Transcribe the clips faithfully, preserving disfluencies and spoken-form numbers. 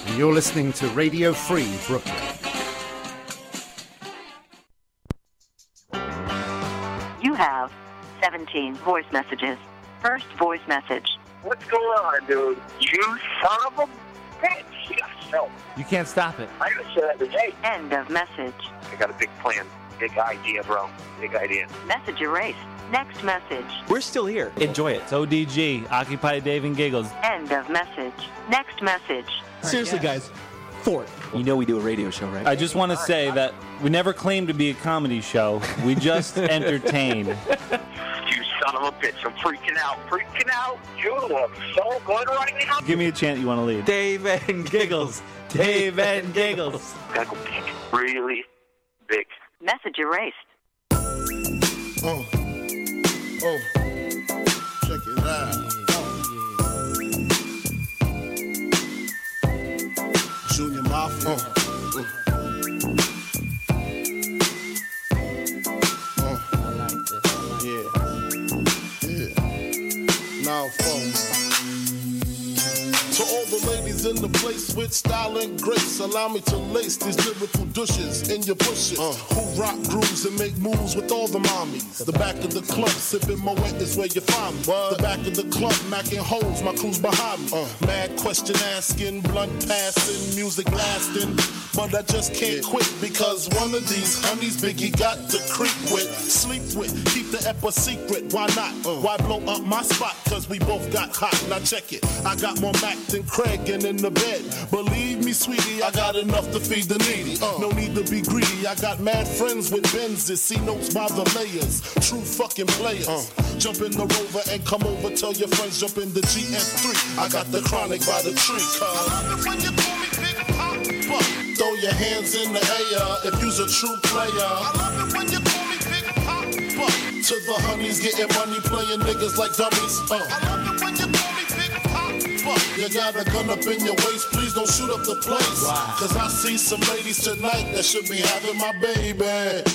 and you're listening to Radio Free Brooklyn. You have seventeen voice messages. First voice message. What's going on, dude? You son of a bitch. Yes, no. You can't stop it. I gotta say that today. End of message. I got a big plan. Big idea, bro. Big idea. Message erased. Next message. We're still here. Enjoy it. It's O D G, Occupy Dave and Giggles. End of message. Next message. Seriously, guys. Fort. You know we do a radio show, right? I just want to say that we never claimed to be a comedy show. We just entertain. You son of a bitch. I'm freaking out. Freaking out. You look so good right now. Give me a chant you want to lead. Dave and Giggles. Dave and Giggles. Gotta go big. Really big. Message erased. Oh. Oh. Check it out. Junior Mafia. Uh, uh. Uh. I like this. Yeah. Yeah. Now, folks. To all the ladies in the place with style and grace, allow me to lace these lyrical douches in your bushes. Uh. Who rock grooves and make moves with all the mommies. The back of the club, sipping Moet is where you find me. What? The back of the club, macking holes, my crew's behind me. Uh. Mad question asking, blunt passing, music lasting. But I just can't yeah. quit because one of these honeys Biggie got to creep with, sleep with, keep the ep a secret. Why not? Uh. Why blow up my spot? Cause we both got hot. Now check it. I got more Mac than Craig and in the bed. Believe me, sweetie, I got enough to feed the needy. Uh. No need to be greedy. I got mad friends with Benzes. See notes by the layers. True fucking players. Uh. Jump in the Rover and come over. Tell your friends jump in the G S three. I got the chronic by the tree. Cause I love it when you call me Big Papa. Throw your hands in the air if you's a true player. I love it when you call me Big Papa. To the honeys getting money, playing niggas like dummies. Uh. I love it when you call me Big Papa. You got a gun up in your waist, please don't shoot up the place. Wow. Cause I see some ladies tonight that should be having my baby.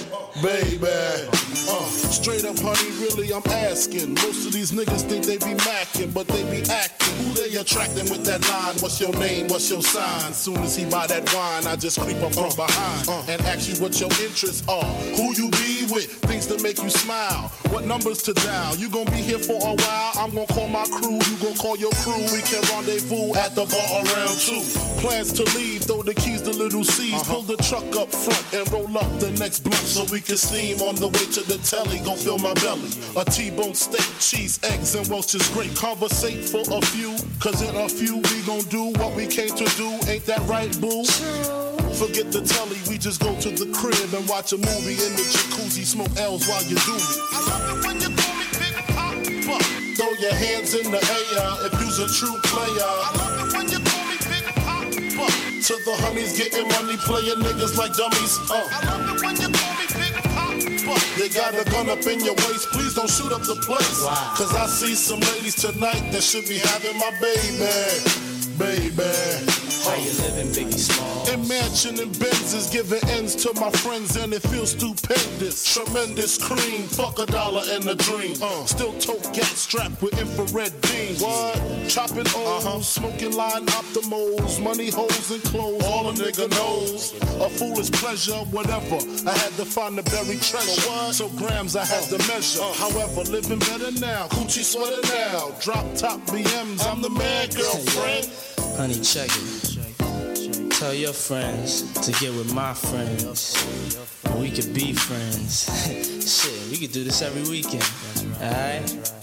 Baby. Uh, straight up, honey, really, I'm asking. Most of these niggas think they be macking, but they be acting. Who they attracting with that line? What's your name? What's your sign? Soon as he buy that wine, I just creep up from behind uh, and ask you what your interests are. Who you be with? Things that make you smile. What numbers to dial? You gon' be here for a while. I'm gon' call my crew. You gon' call your crew. We can rendezvous at the bar around two. Plans to leave, throw the keys to Little C's. Uh-huh. Pull the truck up front and roll up the next blunt so we can steam on the way to the telly. Gon' fill my belly. A T-bone steak, cheese, eggs, and Welch's grape. Conversate for a few, cause in a few we gon' do what we came to do. Ain't that right, boo? Forget the telly, we just go to the crib and watch a movie in the jacuzzi, smoke L's while you do me. I love it when you call me Big Papa. Throw your hands in the air if you's a true player. I love it when you call me Big Papa. To the honeys getting money, playing niggas like dummies. Uh. I love it when you call me Big Papa. You got a gun up in your waist, please don't shoot up the place. Wow. Cause I see some ladies tonight that should be having my baby. Baby. How you living, Biggie Smalls? In mansion and Benzes, giving ends to my friends, and it feels stupendous. Tremendous cream, fuck a dollar and a dream. Uh, still tote gat strapped with infrared beams. What? Chopping O's, uh-huh. Smoking line optimals, money holes and clothes. All a nigga knows. A foolish pleasure, whatever. I had to find the buried treasure. So, so grams I had to measure. Uh, However, living better now. Coochie sweater now. Drop top B Ms. I'm the man, girlfriend. Honey, check it. Tell your friends to get with my friends. And we could be friends. Shit, we could do this every weekend. Alright?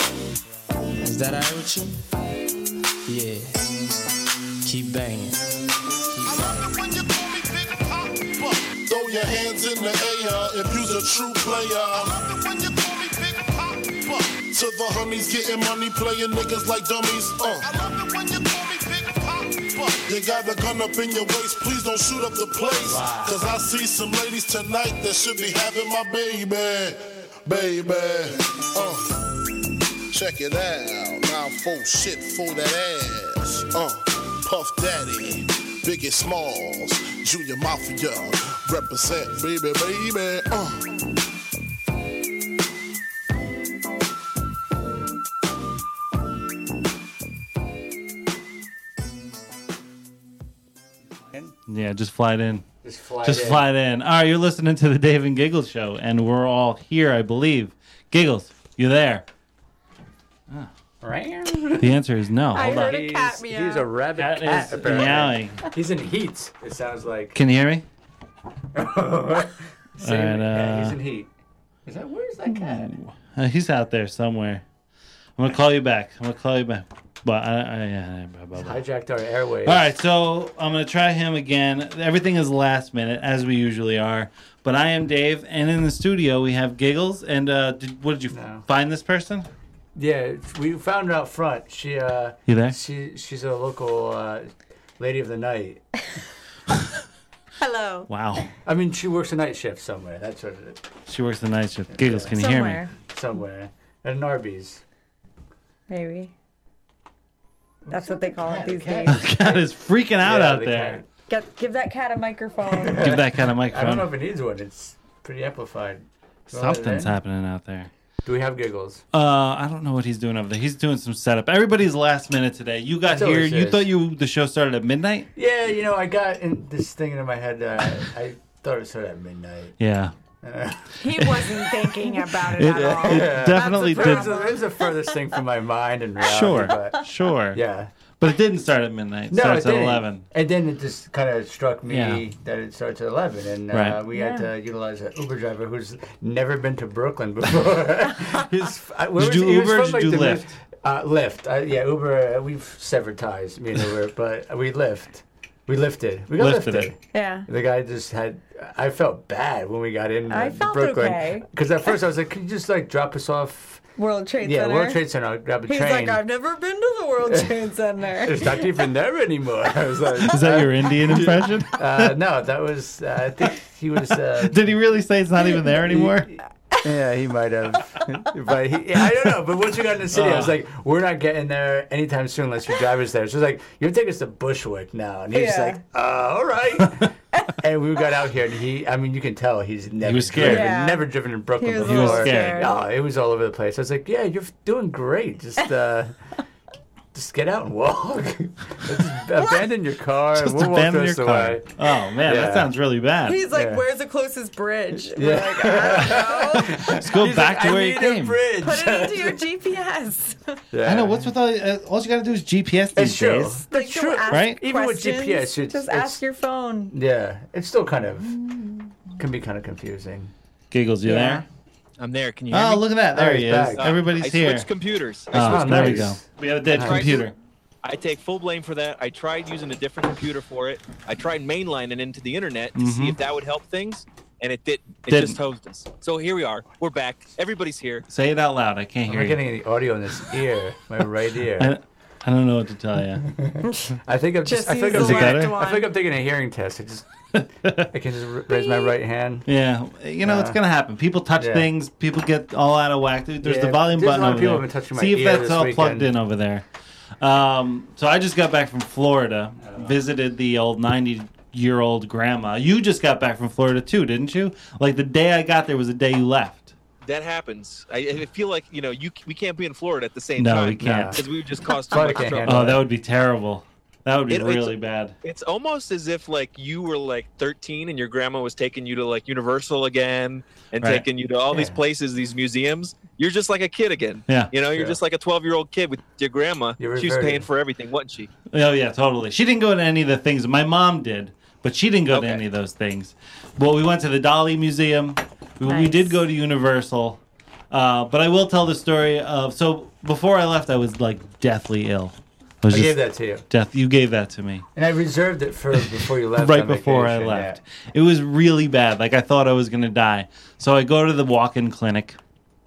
Is that alright with you? Yeah. Keep banging. Keep I love it when you call me Big Papa. Throw your hands in the air if you's a true player. I love it when you call me Big Papa. To the honeys getting money, playing niggas like dummies. Uh. I love it when you call me Big Papa. You got a gun up in your waist, please don't shoot up the place. Wow. Cause I see some ladies tonight that should be having my baby. Baby. Uh. Check it out. Now full shit for that ass. Uh. Puff Daddy. Biggie Smalls. Junior Mafia. Represent, baby, baby. Uh. Yeah, just fly it in. Just fly Just it in. fly it in. All right, you're listening to the Dave and Giggles show, and we're all here, I believe. Giggles, you there? Oh. The answer is no. I Hold heard on. a cat He's, meow. he's a rabbit Cat cat, is apparently. meowing. He's in heat, it sounds like. Can you hear me? Same, All right, yeah, he's uh, in heat. Is that, where's that cat? Uh, he's out there somewhere. I'm gonna call you back. I'm gonna call you back. But I, I, yeah, blah, blah, blah. Hijacked our airwaves. All right, so I'm gonna try him again. Everything is last minute, as we usually are. But I am Dave, and in the studio we have Giggles. And uh, did, what did you No. find this person? Yeah, we found her out front. She, uh, You there? She, she's a local uh, lady of the night. Hello. Wow. I mean, she works a night shift somewhere. That's what it is. She works the night shift. Giggles, can you hear me? Somewhere, Somewhere. At an Arby's. maybe. That's what they call it these cat. days. The cat is freaking out Yeah, out the there. cat. Get, give that cat a microphone. Give that cat a I don't know microphone. if it needs one. It's pretty amplified. You wanna let it Something's in? happening out there. Do we have Giggles? Uh, I don't know what he's doing over there. He's doing some setup. Everybody's last minute today. You got That's here. always You is. thought you the show started at midnight? Yeah, you know, I got in this thing in my head. Uh, I thought it started at midnight. Yeah. Uh, He wasn't thinking about it, It, at all. it definitely That's the it, did. was the, it was the furthest thing from my mind and reality. Sure, But, sure. yeah. But it didn't start at midnight. It No, starts it at didn't. eleven. And then it just kind of struck me Yeah. that it starts at eleven, and uh, Right. we had Yeah. to utilize an Uber driver who's never been to Brooklyn before. He's, uh, where Did you was he? He was Uber or from, did like, you the Lyft? mid- Uh, Lyft. Uh, yeah, Uber. Uh, we've severed ties, me and Uber, but we Lyft. We lifted. We got Lifted lifted. it. Yeah. The guy just had. I felt bad when we got in I uh, felt Brooklyn. okay. Because at first I was like, "Can you just like drop us off?" World Trade Yeah, Center. World Trade Center. I'll grab a He's train. like, I've never been to the World Trade Center. It's not even there anymore. I was like, Is that your Indian impression? Uh, no, that was. Uh, I think he was. Uh, Did he really say it's not even there anymore? yeah, he might have. But he, I don't know. But once we got in the city, I was like, "We're not getting there anytime soon unless your driver's there." So it's like, "You're taking us to Bushwick now," and he's Yeah. like, uh, "All right." And we got out here, and he. I mean, you can tell he's never was scared. driven, Yeah. never driven in Brooklyn He was a before. little scared. No, it was all over the place. I was like, "Yeah, you're doing great. Just." Uh, Just get out and walk. Just abandon your car. Just and we'll abandon walk your the car. way. Oh man, Yeah. that sounds really bad. He's like, Yeah. where's the closest bridge? Yeah. We're like, I don't know. Let's go He's back like, to I where you need came. a bridge. Put it into your G P S. Yeah. I know. What's with all? Uh, all you gotta do is G P S these It's true. days. Like, It's don't true. ask right? Even with G P S, questions, it's- just it's- ask your phone. Yeah, it's still kind of can be kind of confusing. Giggles, you Yeah. there? I'm there. Can you hear Oh, me? look at that. There Oh, he he's is. back. Everybody's I here. switched computers. I Oh, switched there we nice. go. We got a dead Nice. computer. I take full blame for that. I tried using a different computer for it. I tried mainlining into the internet to see Mhm. if that would help things, and it did. It Didn't. just hosed us. So here we are. We're back. Everybody's here. Say it out loud. I can't I'm hear not you. getting any audio in this ear, my right ear. I, I don't know what to tell you. I think I'm just. Just I think use I'm the Is it taking, better? left I think one. I'm taking a hearing test. I just. I can just r- raise my right hand. Yeah, you know it's Uh, gonna happen. People touch yeah. things. People get all out of whack. Dude, There's Yeah, the volume there's a button lot of over people there. have been touching my See if ear that's this all weekend. plugged in over there. Um, so I just got back from Florida. Visited the old ninety-year-old grandma. You just got back from Florida too, didn't you? Like the day I got there was the day you left. That happens. I, I feel like you know you we can't be in Florida at the same No, time. we can't. because we would just cause too Florida much can't trouble. handle Oh, that would be terrible. That would be It- it's- really bad. It's almost as if like you were like thirteen and your grandma was taking you to like Universal again and Right. taking you to all these Yeah. places, these museums. You're just like a kid again. Yeah. You know, you're Yeah. just like a twelve-year-old kid with your grandma. You're She was reverted. paying for everything, wasn't she? Oh yeah, totally. She didn't go to any of the things. My mom did, but she didn't go to Okay. any of those things. Well, we went to the Dolly Museum. We, we Nice. did go to Universal. Uh, but I will tell the story of so before I left, I was like deathly ill. I, was I just gave that to you, death. You gave that to me and I reserved it for before you left. right on before I vacation, left. yeah. It was really bad. Like I thought I was gonna die. So I go to the walk-in clinic,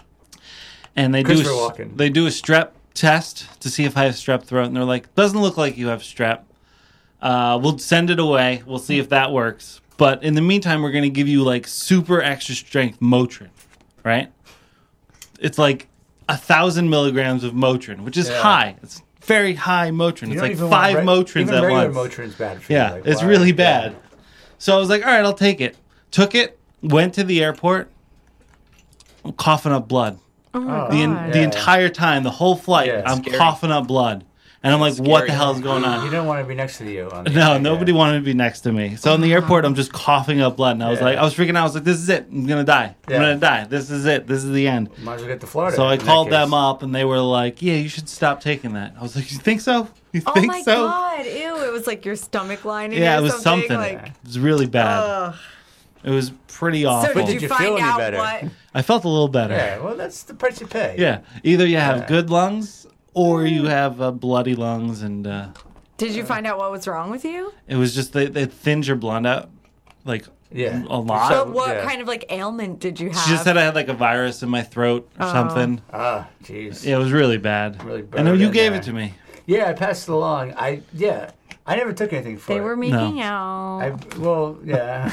and they do Christopher a, Walken. they do a strep test to see if I have strep throat, and they're like, "Doesn't look like you have strep. Uh, we'll send it away. We'll see if that works. But in the meantime, we're gonna give you like super extra strength Motrin, right? It's like a thousand milligrams of Motrin, which is Yeah. high. It's very high Motrin. You It's don't like even five want Motrins even at regular once. Motrin's bad for Yeah, you. Like, it's why? really Yeah. bad. So I was like, all right, I'll take it. Took it, went to the airport. I'm coughing up blood. Oh my Oh. The, God. the Yeah. entire time, the whole flight, Yeah, I'm scary. coughing up blood. And I'm like, what the hell is going on? You don't want to be next to you. On the No, nobody wanted to be next to me. So in the airport, I'm just coughing up blood. And I was Yeah. like, I was freaking out. I was like, this is it. I'm going to die. I'm Yeah. going to die. This is it. This is the end. Might as well get to Florida. So I in that called case. them up, and they were like, yeah, you should stop taking that. I was like, you think so? You Oh think my so? god! Ew! It was like your stomach lining. Yeah, or it was something. something. Like, It was really bad. ugh. It was pretty So awful. did you, Did you find feel any out better? what? I felt a little better. Yeah, well, that's the price you pay. Yeah. Either you have Yeah. good lungs or you have uh, bloody lungs, and uh, Did you find out what was wrong with you? it was just they they thinned your blood out like Yeah. a lot. But what yeah. kind of like ailment did you have? She just said I had like a virus in my throat or Oh. something. Ah, jeez. Yeah, it was really bad. Really I know burned you in gave there. it to me. Yeah, I passed it along. I yeah, I never took anything for they it. were making No. out. I well, yeah.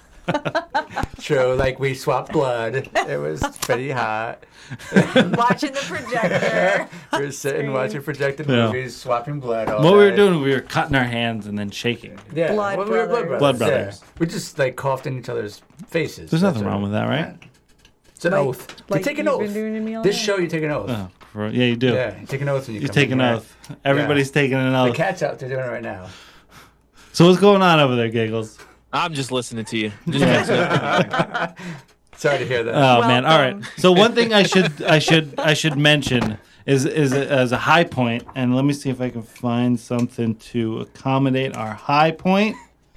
True, like we swapped blood. It was pretty hot. Watching the projector. We were sitting Screen. watching projected Yeah. movies, swapping blood. All What we were day. doing, we were cutting our hands and then shaking. Yeah, Blood well, we were blood brothers. brothers. Blood yeah. brothers. We just like coughed in each other's faces. There's That's nothing all. wrong with that, right? It's an Like- oath. like you take an you've oath. been doing to me all This day. show, you take an oath. Oh, for- yeah, you do. Yeah, you take an oath when you You come take in an here. oath. Everybody's taking an The oath. cat's out there doing it right now. So what's going on over there, Giggles? I'm just listening to you. Just messing up. Sorry to hear that. Oh man! All right. Welcome. So one thing I should I should I should mention is is a, as a high point, and let me see if I can find something to accommodate our high point.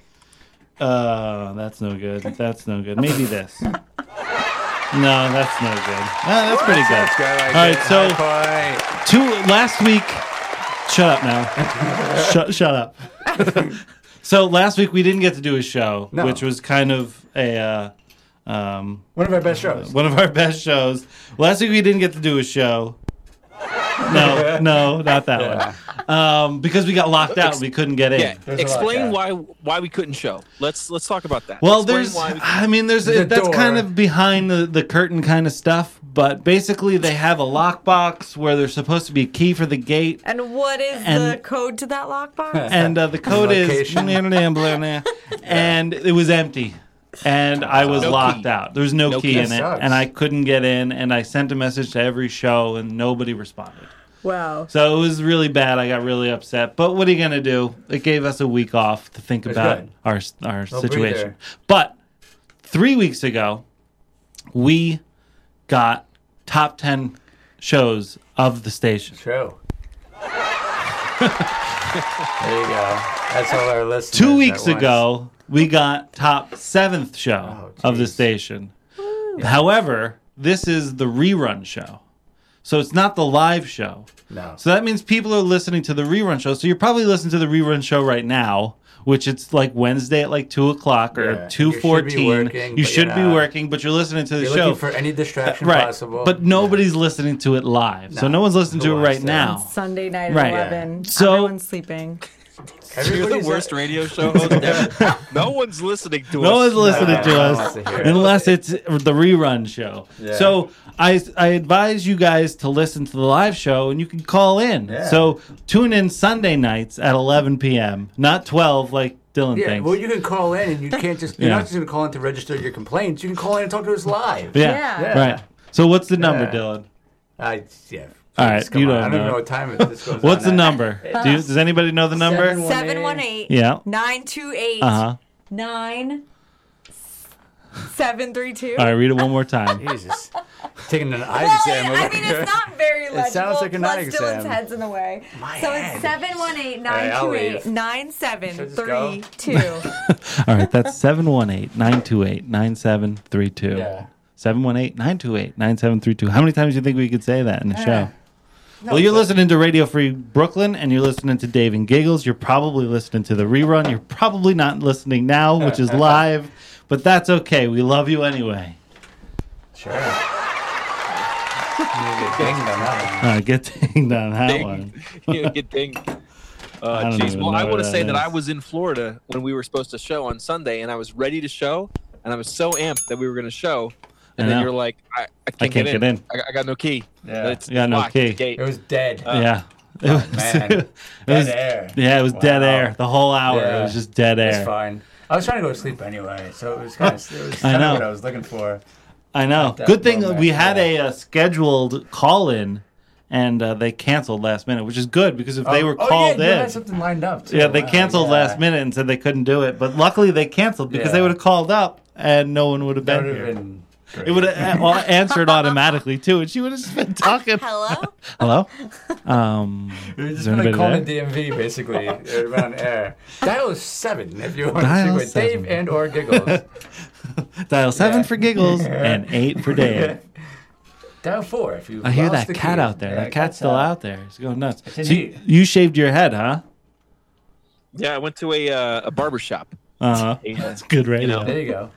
Uh, that's no good. That's no good. Maybe this. No, that's no good. Ah, that's pretty good. That's good. I like All it. right, so- High point. Two last week. Shut up now. shut shut up. So last week we didn't get to do a show, No. which was kind of a. Uh, um, One of our best shows. one of our best shows. Last week we didn't get to do a show. No, no, not that Yeah. one. Um, because we got locked out and we couldn't get in. Yeah, There's a explain lot, why why we couldn't show. Let's let's talk about that. Well, Explain there's, why we I mean, there's There's a that's door. kind of behind the, the curtain kind of stuff. But basically, they have a lockbox where there's supposed to be a key for the gate, And what is the And- code to that lockbox? and uh, the code is Location. and it was empty. And I was No locked key. out. There was no, No key key. in That it, sucks. and I couldn't get in. And I sent a message to every show, and nobody responded. Wow. So it was really bad. I got really upset. But what are you gonna do? It gave us a week off to think It's about good. our our No situation. breather. But three weeks ago, we got top ten shows of the station. True. There you go. That's all our listeners. Two at weeks once. ago, we got top seventh show Oh, of the geez. station. However, this is the rerun show. So it's not the live show. No. So that means people are listening to the rerun show. So you're probably listening to the rerun show right now, which it's like Wednesday at like two o'clock or Yeah. two You should be fourteen. working, You but should you're be not. working, but you're listening to the You're show. looking for any distraction right. possible. But nobody's listening to it live. So No. no one's listening Who to it wants right to? now. Sunday night at Right. eleven. So- Everyone's sleeping. You're Everybody's the worst at- radio show host ever. No one's listening to us. No one's listening No to one us wants to hear it. unless it's the rerun show. Yeah. So I, I advise you guys to listen to the live show, and you can call in. Yeah. So tune in Sunday nights at eleven p.m., not twelve like Dylan Yeah, thinks. well, you can call in, and you can't just. You're Yeah. not just going to call in to register your complaints. You can call in and talk to us live. yeah. Yeah. Yeah. Right. So what's the number, Yeah. Dylan? I yeah. All right, Please, come you on. don't I don't know. even know what time it, this goes What's the on at. number? Do you, does anybody know the number? Seven- seven one eight Yeah. nine two eight Uh huh. nine seven three two. All right, read it one more time. Jesus. Taking an eye Well, exam. I mean, it's not very legible. sounds like an plus eye exam. Dylan's head's in the way. My so head. it's seven one eight All right, nine I'll two eight leave. nine seven Should I just go? three two. All right, that's seven one eight, nine two eight, nine seven three two. Yeah. seven one eight, nine two eight, nine seven three two. How many times do you think we could say that in the Eh. show? Well, you're listening to Radio Free Brooklyn, and you're listening to Dave and Giggles. You're probably listening to the rerun. You're probably not listening now, which is live, but that's okay. We love you anyway. Sure. You get dinged on that All right, get dinged on that Ding. one. You get dinged. I Uh, don't geez. even Well, know I where want to that say that is. I was in Florida when we were supposed to show on Sunday, and I was ready to show, and I was so amped that we were going to show, and I then know. you're like, I, I, can't, can't get, get in. in. I, got- I got no key. Yeah. It's You got no locked, key. the gate. It was dead. yeah. It Oh, was, man. it Dead was- air. Yeah, it was dead Wow. air. The whole hour, Yeah. it was just dead It's air. fine. I was trying to go to sleep anyway, so it was kind of, it was I kind know. of what I was looking for. I know. At that Good thing moment, we had yeah. a, uh scheduled call in, and uh, they canceled last minute, which is good because if they Oh, were oh, called yeah, you in, had something lined up too. yeah, they Wow, canceled yeah. last minute and said they couldn't do it. But luckily, they canceled because they Yeah. would have called up and no one would have That been would here. have been. It would have a- answered automatically too, and she would have just been talking. Hello? Hello. Um, You're is just there gonna anybody call there? the D M V basically around air. Dial seven if you want Dial to speak with Dave seven. and or Giggles. Dial seven Yeah. for giggles and eight for Dave. Dial four if you. I hear lost that the cat key. out there. Yeah, that cat's still out. out there. He's going nuts. It's So in you, heat. you shaved your head, huh? Yeah, I went to a uh, a barber shop. Uh huh. Yeah. That's good radio. know. There you go.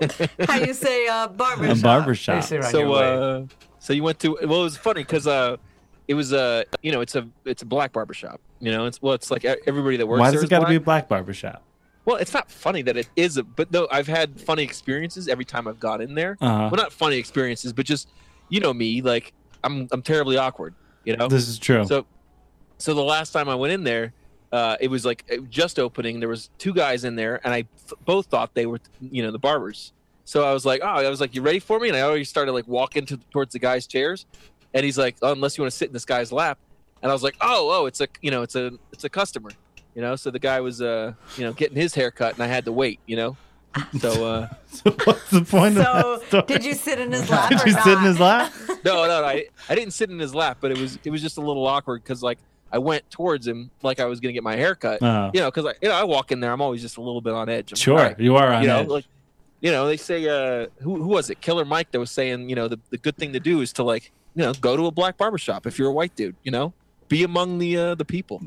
How you say uh, barber A shop? barber They shop. say around your So way. uh, so you went to well, it was funny because uh, it was uh, you know, it's a it's a black barber shop. You know, it's well, it's like everybody that works. Why there does it is got to be a black. black barber shop? Well, it's not funny that it is, a, but no, I've had funny experiences every time I've gone in there. Uh-huh. Well, not funny experiences, but just you know me, like I'm I'm terribly awkward. You know, This is true. so so the last time I went in there, uh, it was like it was just opening. There was two guys in there, and I th- both thought they were you know the barbers. So I was like, oh, I was like, you ready for me? And I already started like walking to towards the guy's chairs, and he's like, oh, unless you want to sit in this guy's lap. And I was like, oh, oh, it's a you know it's a it's a customer. You know, so the guy was, uh, you know, getting his hair cut, and I had to wait. You know, so uh, So what's the point So, of that story? did you sit in his lap Did or you not? sit in his lap? no, no, no, I I didn't sit in his lap, but it was it was just a little awkward because like I went towards him like I was gonna get my hair cut. Oh. You know, because I you know I walk in there, I'm always just a little bit on edge. I'm like, Sure, all right. you are on you know, edge. like you know, they say uh, who who was it? Killer Mike that was saying you know the the good thing to do is to like you know go to a black barbershop if you're a white dude. You know, be among the uh, the people.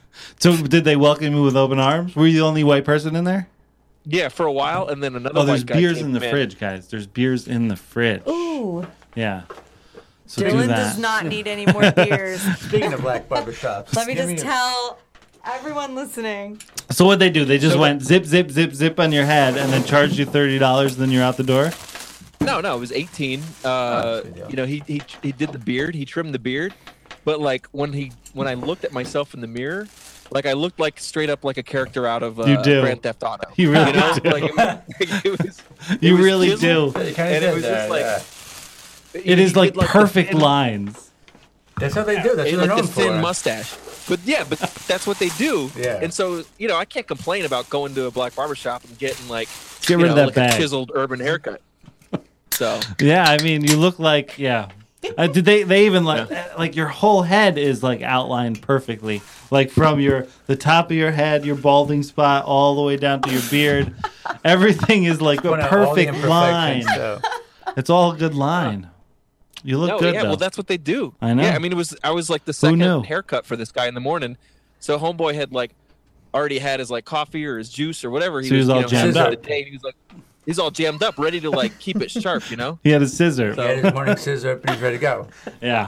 So did they welcome you with open arms? Were you the only white person in there? Yeah, for a while, and then another. Oh, there's white guy beers came in the fridge, guys. There's beers in the fridge. Ooh. Yeah. So do Dylan that. does not need any more beers. Speaking of black barbershops, Let me give just a- tell everyone listening. So what they do? They just So went zip, zip, zip, zip on your head, and then charged you thirty dollars. Then you're out the door. No, no, it was eighteen. Uh, that's a good deal. you know, he, he he did the beard. He trimmed the beard, but like when he when I looked at myself in the mirror, like I looked like straight up like a character out of uh, You do. Grand Theft Auto. You really know? do. Like, it was, it was, it You was really chiseled, do. You kinda And it did was that, just like yeah. It he is like did, the perfect thin- lines. That's what they do. That's he what had, they're like known the thin for. mustache. But yeah, but that's what they do. Yeah. And so you know, I can't complain about going to a black barbershop and getting like Get you rid know, of that like bag. a chiseled urban haircut. So Yeah, I mean, you look like yeah. Uh, did they? They even like like your whole head is like outlined perfectly, like from your the top of your head, your balding spot, all the way down to your beard. Everything is like a Point out all the perfect line. imperfections, so. It's all a good line. You look no, good yeah, though. well, that's what they do. I know. Yeah, I mean, it was I was like the Who knew? second haircut for this guy in the morning, so homeboy had like already had his like coffee or his juice or whatever. He So he was all you know, jammed had up. the day, He was like, he's all jammed up, ready to like keep it sharp, you know. he had a scissor. He had his morning scissor up and he's ready to go. Yeah.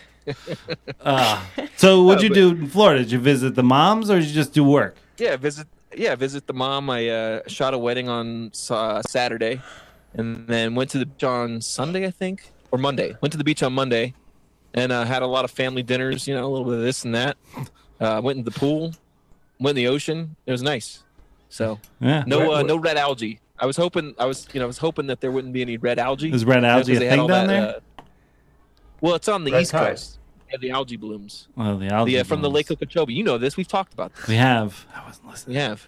Uh, so what'd No, you but- do in Florida? Did you visit the moms or did you just do work? Yeah, visit. Yeah, visit the mom. I uh, shot a wedding on uh, Saturday, and then went to the beach on Sunday, I think, or Monday. Went to the beach on Monday, and uh, had a lot of family dinners. You know, a little bit of this and that. Uh, went in the pool, went in the ocean. It was nice. So Yeah. no, Where- uh, no red algae. I was hoping. I was, you know, I was hoping that there wouldn't be any red algae. Is red you know, algae 'cause a they had thing all down that, there? uh, well, it's on the Red East tide. Coast. Yeah, the algae blooms. Well, the algae The, uh, from the blooms. Lake Okeechobee. You know this. We've talked about this. We have. I wasn't listening. We have.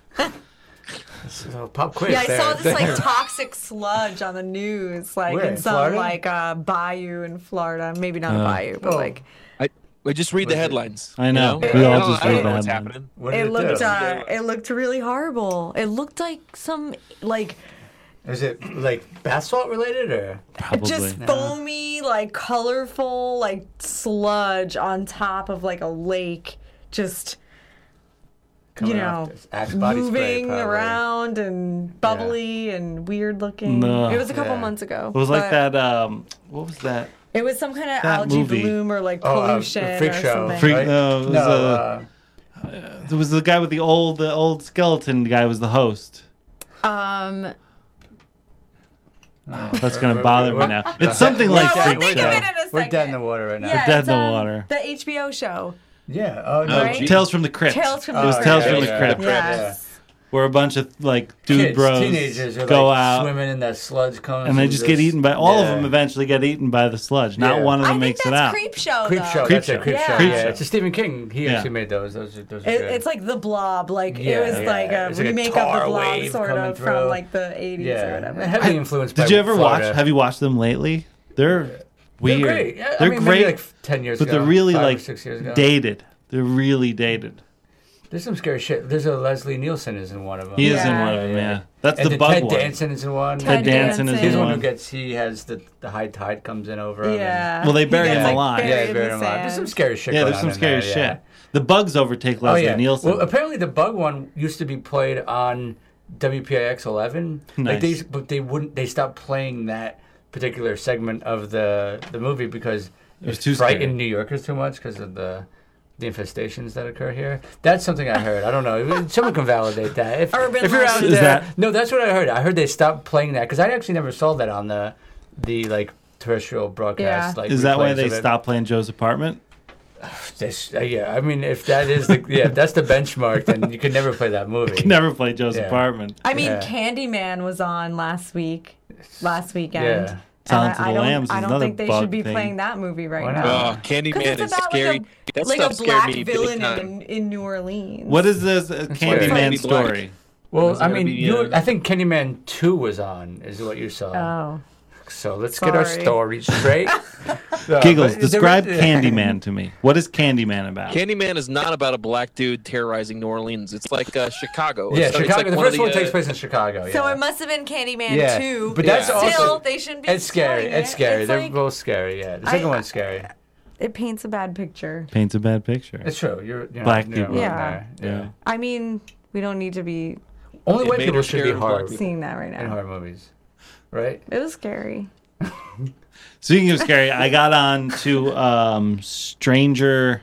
So pop quiz Yeah, I there. saw this like toxic sludge on the news, like Where, in in some Florida? like uh, bayou in Florida. Maybe not a Uh, bayou, but Oh. like I, I just read the Was it- headlines. I know. You We I all don't- just I don't read know the what's headlines. happening. What did it it looked do? uh, it looked really horrible. It looked like some like Is it like bath salt related or? Probably. just foamy, like colorful, like sludge on top of like a lake, just Coming you off know, this Axe body spray, moving probably. around and bubbly and weird looking. No. It was a couple Yeah. months ago. It was like but that. Um, what was that? It was some kind of that algae movie. bloom or like Oh, uh, pollution Freak or Show. something. Freak- right? no, it was, no, uh, uh, There was the guy with the old, the old skeleton guy was the host. Um, That's gonna We're- bother me we're- now. It's something like we'll Freak think Show. of it in a we're second. dead in the water right now. Yeah, Dead it's, in the um, water. The H B O show. Yeah. Oh no. Right? geez. Tales from the Crypt. Tales from Oh, the was Crypt. Tales from yeah, the yeah, Crypt. yeah. Yes. where a bunch of like dude Kids, bros teenagers are go like out swimming in that sludge cone, and they just get eaten by all of them. Eventually, get eaten by the sludge. Not Yeah. one of them I makes think it that's out. Creep Show. Creep though. Show. Creep That's Show. a Creep Yeah. Show. Creep Yeah, Show. it's a Stephen King. He Yeah. actually made those. Those are those are It, good. it's like The Blob. Like Yeah, it was yeah. like a It's like a remake of tar The Blob, wave sort coming of through. from like the eighties or yeah, whatever. heavily influenced. by Did you ever Florida. watch? Have you watched them lately? They're weird. They're great. Yeah, I They're mean, maybe great, like ten years but ago, they're really five or like six years ago. dated. They're really dated. There's some scary shit. There's a Leslie Nielsen is in one of them. He is in Yeah. one of them. Yeah, that's and the then bug Ted one. Danson is in one. Ted Ted Danson is Danson. He's in the one one. who gets. He has the the high tide comes in over him. Yeah. Well, they He bury gets, him like, alive. And, buried yeah, in buried the him alive. There's sand. some scary shit. Yeah, going there's some on in scary there, shit. yeah. The bugs overtake Oh Leslie yeah. Nielsen. Well, apparently the bug one used to be played on W P I X eleven. Like Nice. they, but they wouldn't. They stopped playing that particular segment of the the movie because It was it too frightened scary. New Yorkers too much because of the the infestations that occur here. That's something I heard. I don't know. Someone can validate that. If, Urban if you're out legend. there, Is that- no, that's what I heard. I heard they stopped playing that because I actually never saw that on the the like terrestrial broadcast. Yeah. Like Is that why replays they of it. stopped playing Joe's Apartment? This, uh, yeah, I mean, if that is the yeah, if that's the benchmark, then you could never play that movie. Never played Joe's Yeah. Apartment. I mean, Yeah. Candyman was on last week, last weekend. Yeah. And Silence I, of the I don't, Lambs is I don't another think they bug should be thing. playing that movie right Why now. not? Oh, Candyman Because is it's about scary. like a, that like stuff a scared black me big villain time. in, in New Orleans. What is this uh, scary. Candyman It's black. story? Well, It's I gonna mean, be, you, uh, I think Candyman two was on, is what you saw. Oh. So let's get our Sorry. story straight. No, Giggles, but there describe was- Candyman to me. What is Candyman about? Candyman is not about a black dude terrorizing New Orleans. It's like uh, Chicago. Yeah, It's- it's Chicago. like the one of first one uh, takes place in Chicago. So yeah. it must have been Candyman Yeah, two. but that's Yeah. also Still, they shouldn't be. it's scary. showing It's it. scary. It's They're like- both scary. Yeah, the second I- one's scary. It paints a bad picture. Paints a bad picture. It's true. You're you know, Black you're people. wrong Yeah. there. Yeah. I mean, we don't need to be Only It white made people her should be scared of black horror people. seeing that right in now. horror movies, right? It was scary. Speaking of scary, I got on to um, Stranger.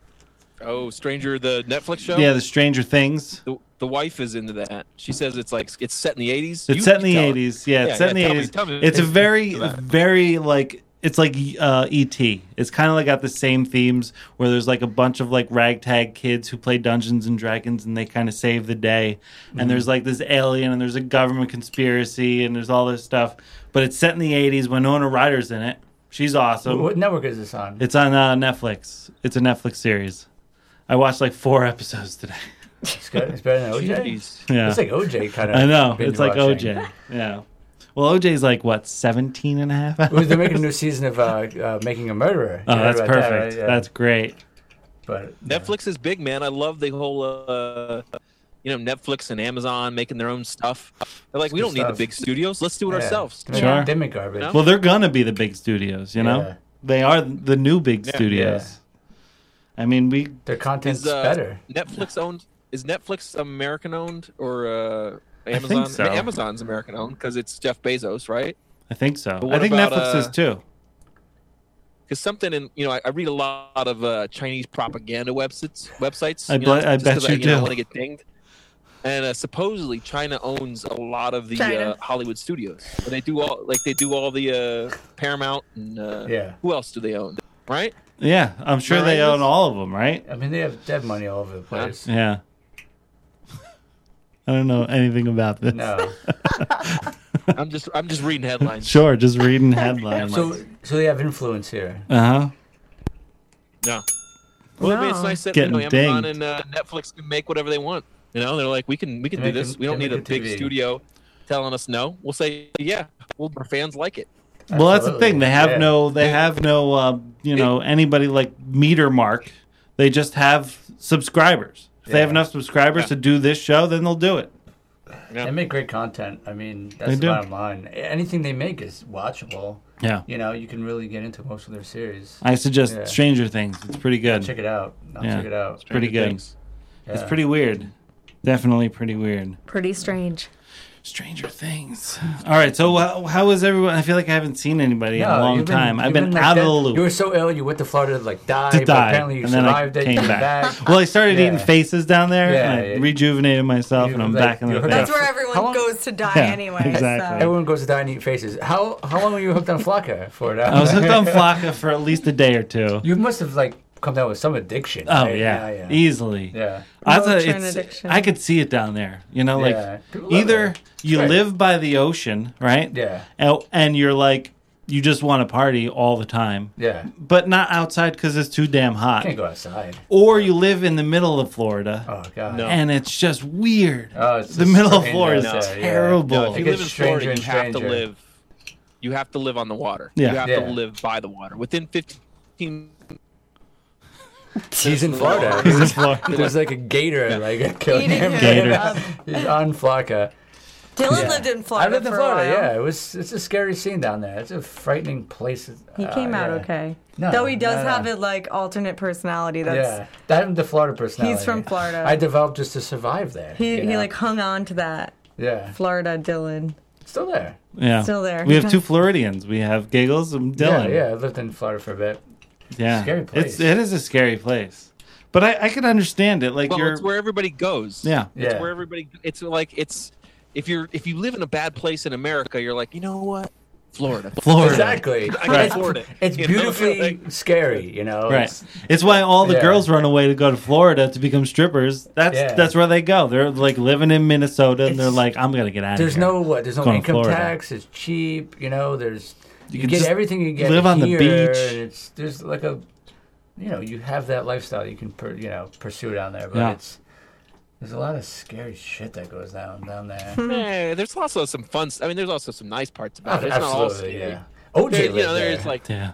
Oh, Stranger, the Netflix show. Yeah, the Stranger Things. The, the wife is into that. She says it's like it's set in the eighties. It's set in the eighties. Yeah, it's set in the tell me- eighties. tell me- It's a very, tell me about it. very like it's like uh, E T. It's kind of like got the same themes where there's like a bunch of like ragtag kids who play Dungeons and Dragons and they kind of save the day. Mm-hmm. And there's like this alien and there's a government conspiracy and there's all this stuff. But it's set in the eighties. Winona Ryder's in it. She's awesome. What network is this on? It's on uh, Netflix. It's a Netflix series. I watched like four episodes today. It's good. It's better than O J. Jeez. Yeah. It's like O J kind of. I know. It's like O J. Yeah. Well, O J's like, what, seventeen and a half hours? They're making a new season of uh, uh, Making a Murderer. Oh, You heard that's about perfect. that, right? Yeah. That's great. But Netflix is big, man. I love the whole, uh, you know, Netflix and Amazon making their own stuff. They're like, we good don't need stuff. the big studios. Let's do it yeah. ourselves. They make- Sure. They make garbage. No? Well, they're going to be the big studios, you know? Yeah. They are the new big Yeah. studios. I mean, we. Their content's Is uh, better. Netflix owned? Is Netflix American owned or uh, Amazon? so. Amazon's American owned because it's Jeff Bezos, right? I think so. But I what think about, Netflix uh, is too. Because something in you know, I, I read a lot of uh, Chinese propaganda websites. Websites. I you know, bet- I just bet 'cause you you know, do. want to get dinged. And uh, supposedly China owns a lot of the China. uh, Hollywood studios. And they do all like they do all the uh, Paramount and uh, Yeah. who else do they own? Right? Yeah, I'm sure they Right. own all of them, right? I mean, they have, they have money all over the place. Yeah. I don't know anything about this. No. I'm just I'm just reading headlines. Sure, just reading headlines. So, so they have influence here. Uh huh. No. Well, I mean, it's No. nice that you know, Getting Amazon dinged. and uh, Netflix can make whatever they want. You know, they're like, we can we can They do make this. it- We don't they need a make it big T V. studio telling us no. We'll say yeah. Well, our fans like it. Well, that's the Absolutely. thing. They have Yeah. no. They have no. Uh, you know, anybody like meter mark. They just have subscribers. If they have Yeah. enough subscribers Yeah. to do this show, then they'll do it. Yeah. They make great content. I mean, that's They the do. bottom line. Anything they make is watchable. Yeah. You know, you can really get into most of their series. I suggest Yeah. Stranger Things. It's pretty good. Check it out. I'll Yeah. check it out. Pretty Stranger good. Things. It's Yeah. pretty weird. Definitely pretty weird. Pretty strange. Stranger Things. All right. So how, how is everyone? I feel like I haven't seen anybody in a No, long you've been- time. I've you've been, like out of that. the loop. You were so ill, you went to Florida to like die, to but die, apparently you and then I survived it. came You came back. back. Well, I started Yeah. eating faces down there. Yeah, and I yeah. rejuvenated myself, You, and I'm like, back in you the heard thing. That's where everyone How long- goes to die Yeah, anyway. exactly. So. Everyone goes to die and eat faces. How how long were you hooked on Flocka for? I was hooked on Flocka for at least a day or two. You must have like come down with some addiction. Oh right? yeah, yeah, yeah. easily. Yeah. I thought Motrin it's. addiction. I could see it down there. You know, like Yeah. People love either it. It's you great. live by the ocean, right? Yeah. And, and you're like, you just want to party all the time, Yeah. but not outside because it's too damn hot. Can't go outside. Or you live in the middle of Florida, Oh god. No. and it's just weird. Oh, it's the just middle of strange Florida is out there, yeah. terrible. No, if It you gets live in stranger Florida, and you have to stranger. live. You have to live on the water. Yeah. You have Yeah. to live by the water. Within fifteen. He's in Florida. He's in Florida. There's like a gator like killing Eating him. him. Gator. Um, He's on Flocka. Dylan Yeah. lived in Florida I lived in for Florida. a while. Yeah, it was. It's a scary scene down there. It's a frightening place. He Uh, came out yeah. okay. No, Though he does no, no. have a like alternate personality. That's Yeah, that and the Florida personality. He's from Florida. I developed just to survive there. he you he know? like hung on to that yeah, Florida Dylan. still there. Yeah, Still there. We have two Floridians. We have Giggles and Dylan. Yeah, yeah. I lived in Florida for a bit. Yeah. Scary place. It's it is a scary place, but I I can understand it. Like Well, you're. it's where everybody goes. Yeah. It's Yeah. where everybody. It's like it's if you're if you live in a bad place in America, you're like, you know what, Florida. Florida. Exactly. I can Right. afford it. It's You know, beautifully like- scary. You know. Right. It's, It's why all the Yeah. girls run away to go to Florida to become strippers. That's Yeah. that's where they go. They're like living in Minnesota, and they're It's- like, I'm gonna get out of here. there's no what? There's no Going to income Florida. tax. It's cheap. You know. There's you, can get just everything you get. live on the here, beach. and it's there's like a, you know, you have that lifestyle you can per, you know pursue down there, but Yeah. it's there's a lot of scary shit that goes down down there. Yeah, there's also some fun. I mean, there's also some nice parts about it. It's Absolutely, not all scary. yeah. O J There- you lived know, there's there. like Yeah.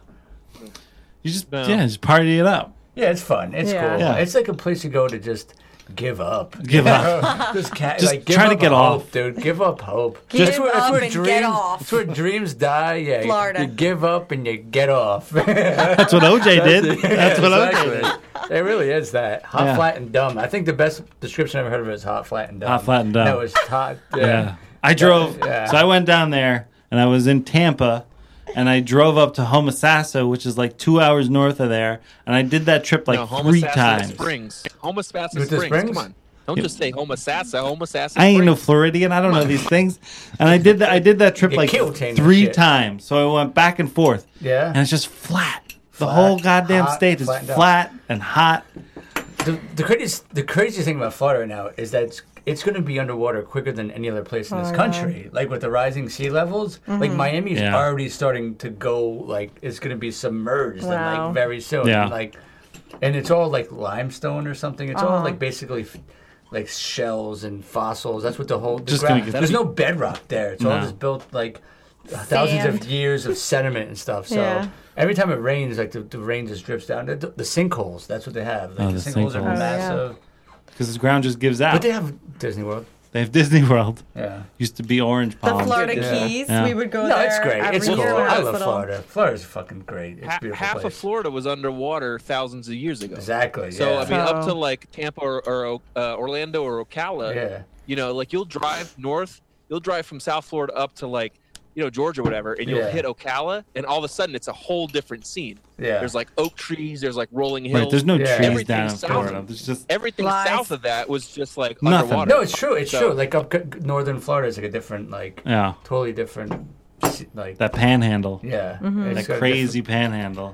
You just No. yeah, just party it up. Yeah, it's fun. It's Yeah. cool. Yeah. It's like a place you go to just give up. Give up. just ca- Just like, give try to up get hope, off. dude. Give up hope. Give That's where- that's up where and dreams, get off. That's where dreams die. Yeah, Florida. You give up and you get off. That's what O J did. it. That's what O J exactly. did. It really is that. Hot, Yeah. flat, and dumb. I think the best description I've ever heard of it is hot, flat, and dumb. Hot, flat, and dumb. That was hot. Yeah. Yeah. I drove. Yeah. So I went down there, and I was in Tampa, and I drove up to Homosassa, which is like two hours north of there, and I did that trip like no, three Homosassa times. Springs. Homosassa With the Springs. springs? Come on. Don't just say Homosassa. Homosassa. I ain't no Springs. Floridian. I don't know these things. And I did that. I did that trip You like killed Tane three shit. times. So I went back and forth, Yeah. and it's just flat. The Flat, whole goddamn hot, state is flat and dumb. flat and hot. The, the craziest the craziest thing about Florida right now is that it's, it's going to be underwater quicker than any other place in this Oh, country. Like with the rising sea levels, like Miami's Yeah. already starting to go like it's going to be submerged and Wow. like very soon. Yeah. And, like, and it's all like limestone or something. It's all Uh-huh. like basically f- like shells and fossils. That's what the whole the Just ground. gonna get- There's no bedrock there. It's all No. just built like thousands of Sand. years of sediment and stuff. So Yeah. every time it rains, like the, the rain just drips down. The, the sinkholes, that's what they have. Like Oh, the, the sinkholes, are sinkholes. Oh, yeah. massive. Because the ground just gives out. But they have Disney World. They have Disney World. Yeah. Used to be Orange The Palm. Florida Yeah. Keys. Yeah. We would go No, there. it's great. Every It's year cool. when I was love little. Florida. Florida's fucking great. It's a Ha- beautiful half of place. Florida was underwater thousands of years ago. Exactly. So yeah. I mean, up So- to like Tampa or, or uh, Orlando or Ocala, Yeah. you know, like you'll drive north, you'll drive from South Florida up to like, you know, Georgia or whatever, and you'll Yeah. hit Ocala, and all of a sudden it's a whole different scene. Yeah. There's like oak trees, there's like rolling hills. Right, there's no Yeah. trees Everything down in south Florida. of- There's just Everything Lies. south of that was just like Nothing. underwater. No, it's true. It's So- true. Like up c- northern Florida is like a different, like yeah, totally different, like that panhandle, yeah, Mm-hmm. it's that got a crazy panhandle.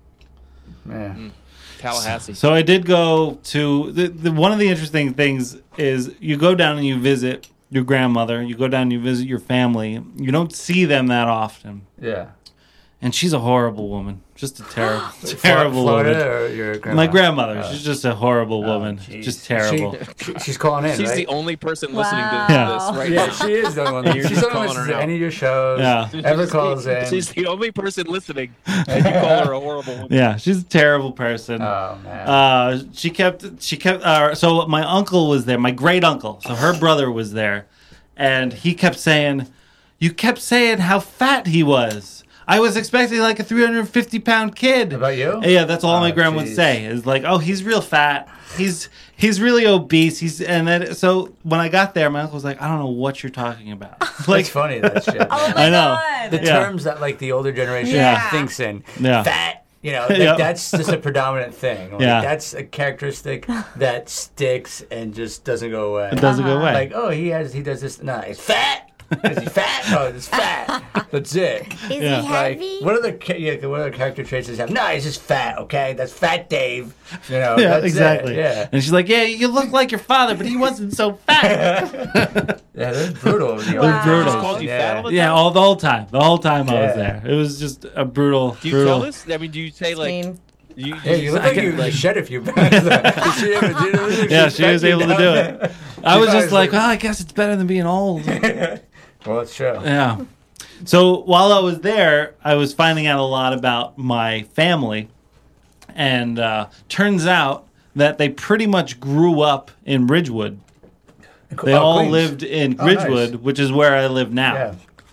different- yeah. Tallahassee. So I did go to the, the one of the interesting things is you go down and you visit your grandmother. You go down and you visit your family. You don't see them that often, Yeah. and she's a horrible woman. Just a terrible, terrible Florida woman. or your grandma? My grandmother. Oh. she's just a horrible Oh, woman. jeez. Just terrible. She, she- she's calling in, She's right? the only person listening to Wow. this right yeah, now. she is the one. You're She's just the one calling that listens her to out. any of your shows. Yeah. Ever She's calls the, in. She's the only person listening, and you call her a horrible woman. Yeah, she's a terrible person. Oh man. Uh, she kept, she kept, uh, so my uncle was there, my great uncle. So her brother was there. And he kept saying, you kept saying how fat he was. I was expecting like a three hundred fifty pound kid. About you? Yeah, that's all my Oh, grandma would jeez. say. Is like, oh, he's real fat. He's he's really obese. He's and then so when I got there, my uncle was like, I don't know what you're talking about. Like, It's funny that shit. man. Oh my I know. god. the Yeah. terms that like the older generation Yeah. thinks in. Yeah. Fat. You know, like, Yeah. that's just a predominant thing. Like, Yeah. That's a characteristic that sticks and just doesn't go away. it doesn't go away. Like, oh, he has, he does this. No, it's fat. Is he fat? Oh, it's fat. That's it. Is Yeah. he Like, heavy? what other ca- yeah, what other character traits does he have? No, he's just fat. Okay, that's Fat Dave. You know, Yeah, that's exactly. It. Yeah, And she's like, yeah, you look like your father, but he wasn't so fat. yeah, that's brutal. The Wow. old brutal. days. Called you yeah. fat all the yeah, time? all the whole time. The whole time I was Yeah. there. It was just a brutal, Do you brutal. tell this? I mean, do you say like Mean. you? Yeah, you look I like can- you, like- you shed a few pounds. Did she ever do that? Yeah, she was able to do it. I was just like, oh. well, I guess it's better than being old. Well, it's true. Yeah. So while I was there, I was finding out a lot about my family. And uh, turns out that they pretty much grew up in Ridgewood. They Oh, all Queens. lived in Oh, nice. Ridgewood, which is where I live now. Yeah.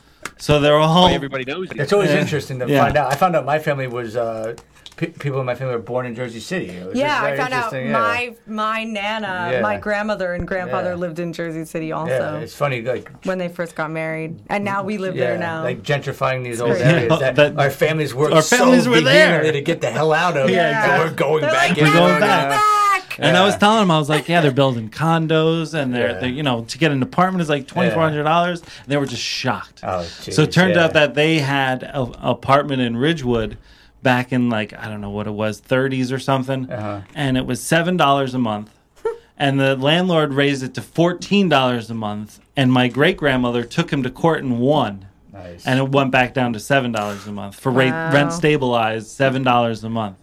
So they're all. Everybody knows you. It's always Yeah. interesting to Yeah. find out. I found out my family was uh, pe- people in my family were born in Jersey City. It was Yeah, just I very found out interesting, yeah. my my nana, Yeah. my grandmother and grandfather Yeah. lived in Jersey City Yeah, also it's funny, like when they first got married, and now we live yeah, there now. like gentrifying these old crazy. areas that, That- our families worked our families so were there. vehemently to get the hell out of. Yeah, and we're going They're back. like, in. We're going "Never back." go back. And I Yeah. was telling them, I was like, yeah, they're building condos, and they're, Yeah. they're you know, to get an apartment is like twenty-four hundred dollars. And they were just shocked. Oh, so it jeez, turned yeah. out that they had an apartment in Ridgewood back in like, I don't know what it was, thirties or something. Uh-huh. And it was seven dollars a month. And the landlord raised it to fourteen dollars a month. And my great-grandmother took him to court and won. Nice. And it went back down to seven dollars a month. For rate, Wow. rent stabilized, seven dollars a month.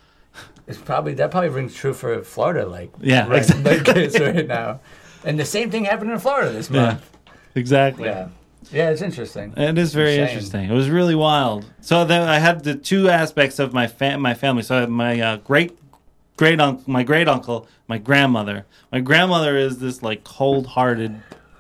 It's probably that probably rings true for Florida, like Yeah, right, exactly. like it's right now. And the same thing happened in Florida this Yeah, month. exactly. Yeah, yeah, it's interesting. It is very Insane. interesting. It was really wild. So then I had the two aspects of my fam- my family. So I had my uh, great great uncle, my great uncle, my grandmother. My grandmother is this like cold-hearted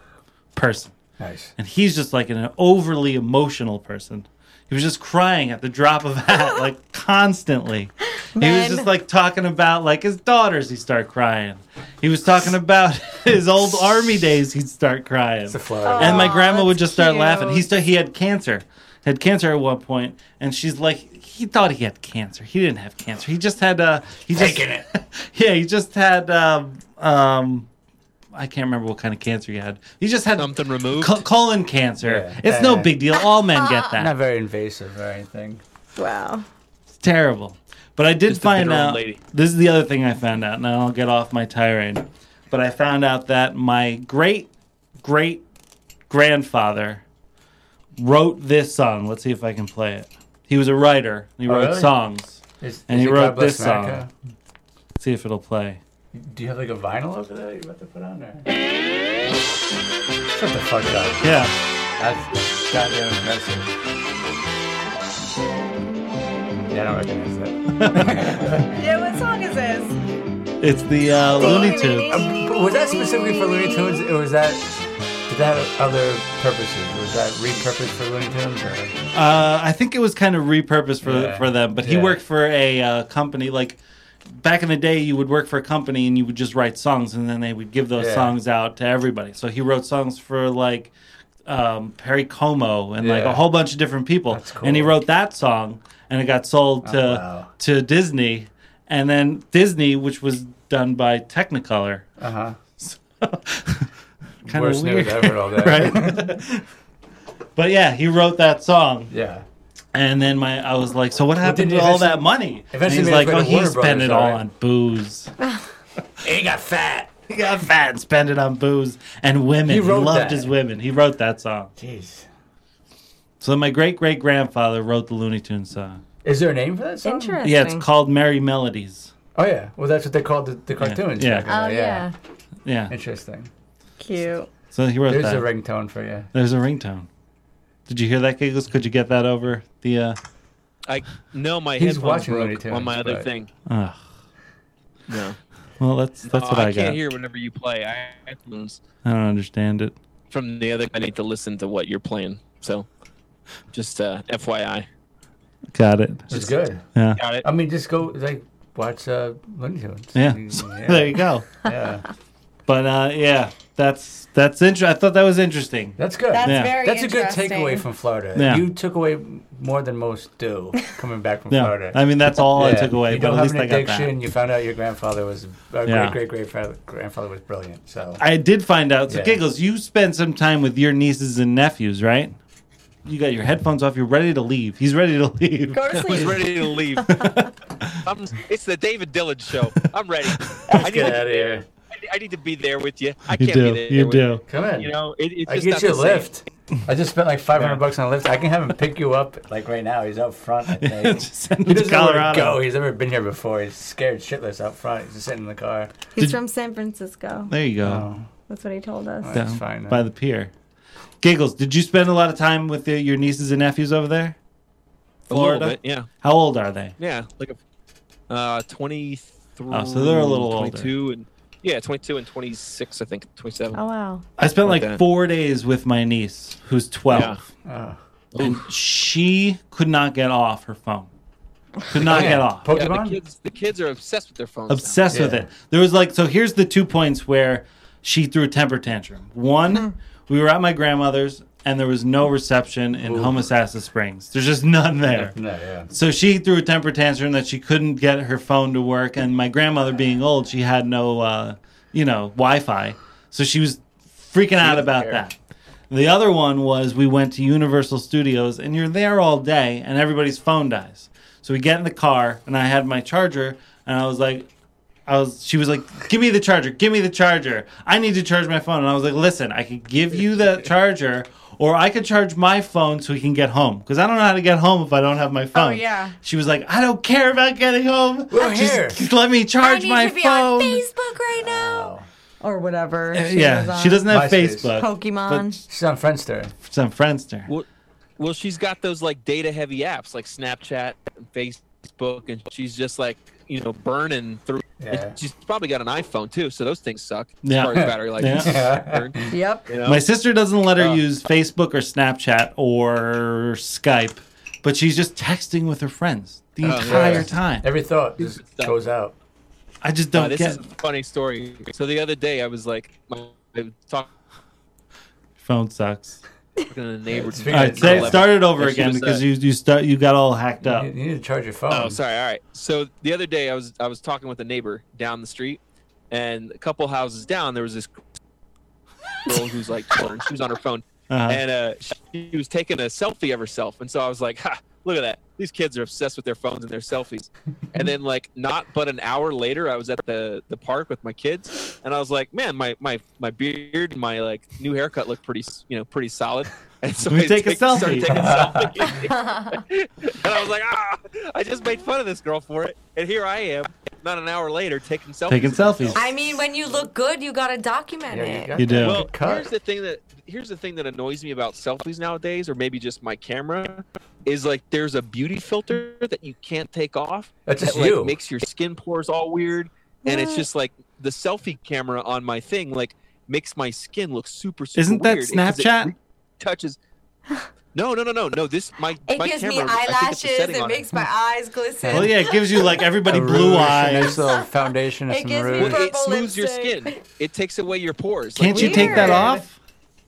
person, Nice. and he's just like an overly emotional person. He was just crying at the drop of a hat, like constantly. He was Men. just like talking about like his daughters. He'd start crying. He was talking about his old army days. He'd start crying. It's a Florida. And my Aw, grandma would that's just start cute. laughing. He st- he had cancer, had cancer at one point, and she's like, he thought he had cancer. He didn't have cancer. He just had uh, he just Taking it. yeah, he just had um, um, I can't remember what kind of cancer he had. He just had Something removed. co- colon cancer. Yeah. It's no Uh, big deal. All men get that. Not very invasive or anything. Wow. It's terrible. But I did Just a find bitter old out. lady. This is the other thing I found out. Now I'll get off my tirade. But I found out that my great great grandfather wrote this song. Let's see if I can play it. He was a writer. He Oh, wrote really? songs. Is, And is he it wrote God Bless this song. America? See if it'll play. Do you have like a vinyl over there you about to put on there? Shut the fuck up. Yeah. That's goddamn impressive. Yeah, I don't recognize that. Yeah, what song is this? It's the uh, Looney Tunes. Um, was that specifically for Looney Tunes, or was that did that have other purposes? Was that repurposed for Looney Tunes? Or? Uh, I think it was kind of repurposed for Yeah. for them. But he Yeah. worked for a uh, company like. Back in the day, you would work for a company and you would just write songs, and then they would give those Yeah. songs out to everybody. So he wrote songs for like um, Perry Como and like Yeah. a whole bunch of different people. That's cool. And he wrote that song, and it got sold Oh, to wow. to Disney, and then Disney, which was done by Technicolor. Uh huh. Kind Worst of news weird, ever all day. right? But yeah, he wrote that song. Yeah. And then my, I was like, so what happened did to all eventually- that money? And eventually he's made like, his way oh, to he Warner spent it Brothers, all right? on booze. He got fat. He got fat and spent it on booze and women. He He, wrote loved that. his women. He wrote that song. Jeez. So my great great grandfather wrote the Looney Tunes song. Is there a name for that song? Interesting. Yeah, it's called Merry Melodies. Oh yeah. Well, that's what they called the, the cartoons. Yeah. back in the Oh day, yeah. Yeah. Interesting. Cute. So he wrote There's that. a ringtone for you. There's a ringtone. Did you hear that, Giggles? Could you get that over the? uh I no, my He's headphones watching broke Looney Tunes, on my other but- thing. Ugh. No, Well, that's that's Oh, what I, I can't got. hear whenever you play. I headphones I don't understand it. from the other. I need to listen to what you're playing. So, just uh, F Y I. Got it. It's good. Yeah. Got it. I mean, just go like watch uh, Looney Tunes. Yeah. Yeah. There you go. Yeah. But uh yeah, that's that's interesting. I thought that was interesting. That's good. That's Yeah. very That's a good interesting. takeaway from Florida. Yeah. You took away more than most do coming back from Yeah. Florida. I mean, that's all I Yeah. took away. You but don't at have least an I got addiction. that. You found out your grandfather was uh, Yeah. great great great grandfather was brilliant. So I did find out. So, Yeah. Giggles, you spent some time with your nieces and nephews, right? you got your headphones off. You're ready to leave. He's ready to leave. Go to I was sleep. ready to leave. I'm, it's the David Dillon show. I'm ready. Let's get out of here. I need to be there with you. I You can't do. be there. You with do. Come in. You know, it, it's I just get not you a the same. lift. I just spent like five hundred bucks on a lift. I can have him pick you up like right now. He's out front. I think. Just send He him to doesn't know where to Colorado. go. He's never been here before. He's scared shitless out front. He's just sitting in the car. He's Did- from San Francisco. There you go. Oh, That's what he told us. that's Down fine. then. by the pier. Giggles, did you spend a lot of time with the, your nieces and nephews over there? A little Florida? bit, yeah. How old are they? Yeah, like a uh, twenty-three. Oh, so they're a little older. twenty-two and yeah, twenty-two and twenty-six. I think twenty-seven. Oh wow. I spent like Okay. four days with my niece, who's twelve. Oh. And she could not get off her phone. Could not Yeah. get off. Yeah, Pokemon? the kids, the kids are obsessed with their phones. now. Obsessed with Yeah. it. There was like, so here's the two points where she threw a temper tantrum. One, we were at my grandmother's and there was no reception in Ooh. Homosassa Springs. There's just none there. No, yeah. So she threw a temper tantrum that she couldn't get her phone to work, and my grandmother being old, she had no, uh, you know, Wi-Fi, so she was freaking out doesn't about care. that. The other one was we went to Universal Studios, and you're there all day, and everybody's phone dies. So we get in the car, and I had my charger, and I was like, I was. She was like, "Give me the charger. Give me the charger. I need to charge my phone." And I was like, "Listen, I could give you the charger." Or I could charge my phone so we can get home. Because I don't know how to get home if I don't have my phone. Oh, yeah. She was like, I don't care about getting home. We're Just here. let me charge I need my to be phone. on Facebook right now. Or whatever. Uh, she yeah, was she on. doesn't have MySpace. Facebook. Pokemon. She's on Friendster. But it's on Friendster. Well, well, she's got those like data-heavy apps like Snapchat and Facebook, and she's just like you know burning through. Yeah. And she's probably got an iPhone too, so those things suck. Yeah. As far as battery life. is Yeah. concerned, Yep. you know? My sister doesn't let her Uh, use Facebook or Snapchat or Skype, but she's just texting with her friends the Oh, entire yeah. time. Every thought just Stuff. goes out. I just Uh, don't this get is a funny story. So the other day, I was like, my, I was talking phone sucks. to the neighbor. Speaking All of right, say, eleven. start it over Yeah, she again was, because uh, you you start you got all hacked up. You, you need to charge your phone. Oh, sorry. All right. So the other day, I was I was talking with a neighbor down the street, and a couple houses down, there was this girl who's like, she was on her phone, Uh-huh. and uh, she was taking a selfie of herself, and so I was like, ha, look at that. These kids are obsessed with their phones and their selfies. And then, like, not but an hour later, I was at the, the park with my kids, and I was like, man, my, my, my beard and my like new haircut look pretty, you know, pretty solid. And so Let me I take a started selfie. taking selfies. And I was like, ah, I just made fun of this girl for it, and here I am, not an hour later, taking selfies. Taking of myself. selfies. I mean, when you look good, you gotta document Yeah, you it. got You that do. Well, good cut. here's the thing that here's the thing that annoys me about selfies nowadays, or maybe just my camera, is like there's a beauty filter that you can't take off. That's just that, like, you. makes your skin pores all weird, and it's just like the selfie camera on my thing like makes my skin look super super Isn't that weird because it Snapchat? re- touches. No, no, no, no, no. This my It my gives camera. me I think it's a eyelashes. setting It on makes my eyes glisten. Well, yeah, it gives you like everybody A blue rouge, a eyes. nice little foundation, and It some gives me rouge. Well, it Purple smooths your lipstick. skin. It takes away your pores. Can't Like, you take that Weird. off?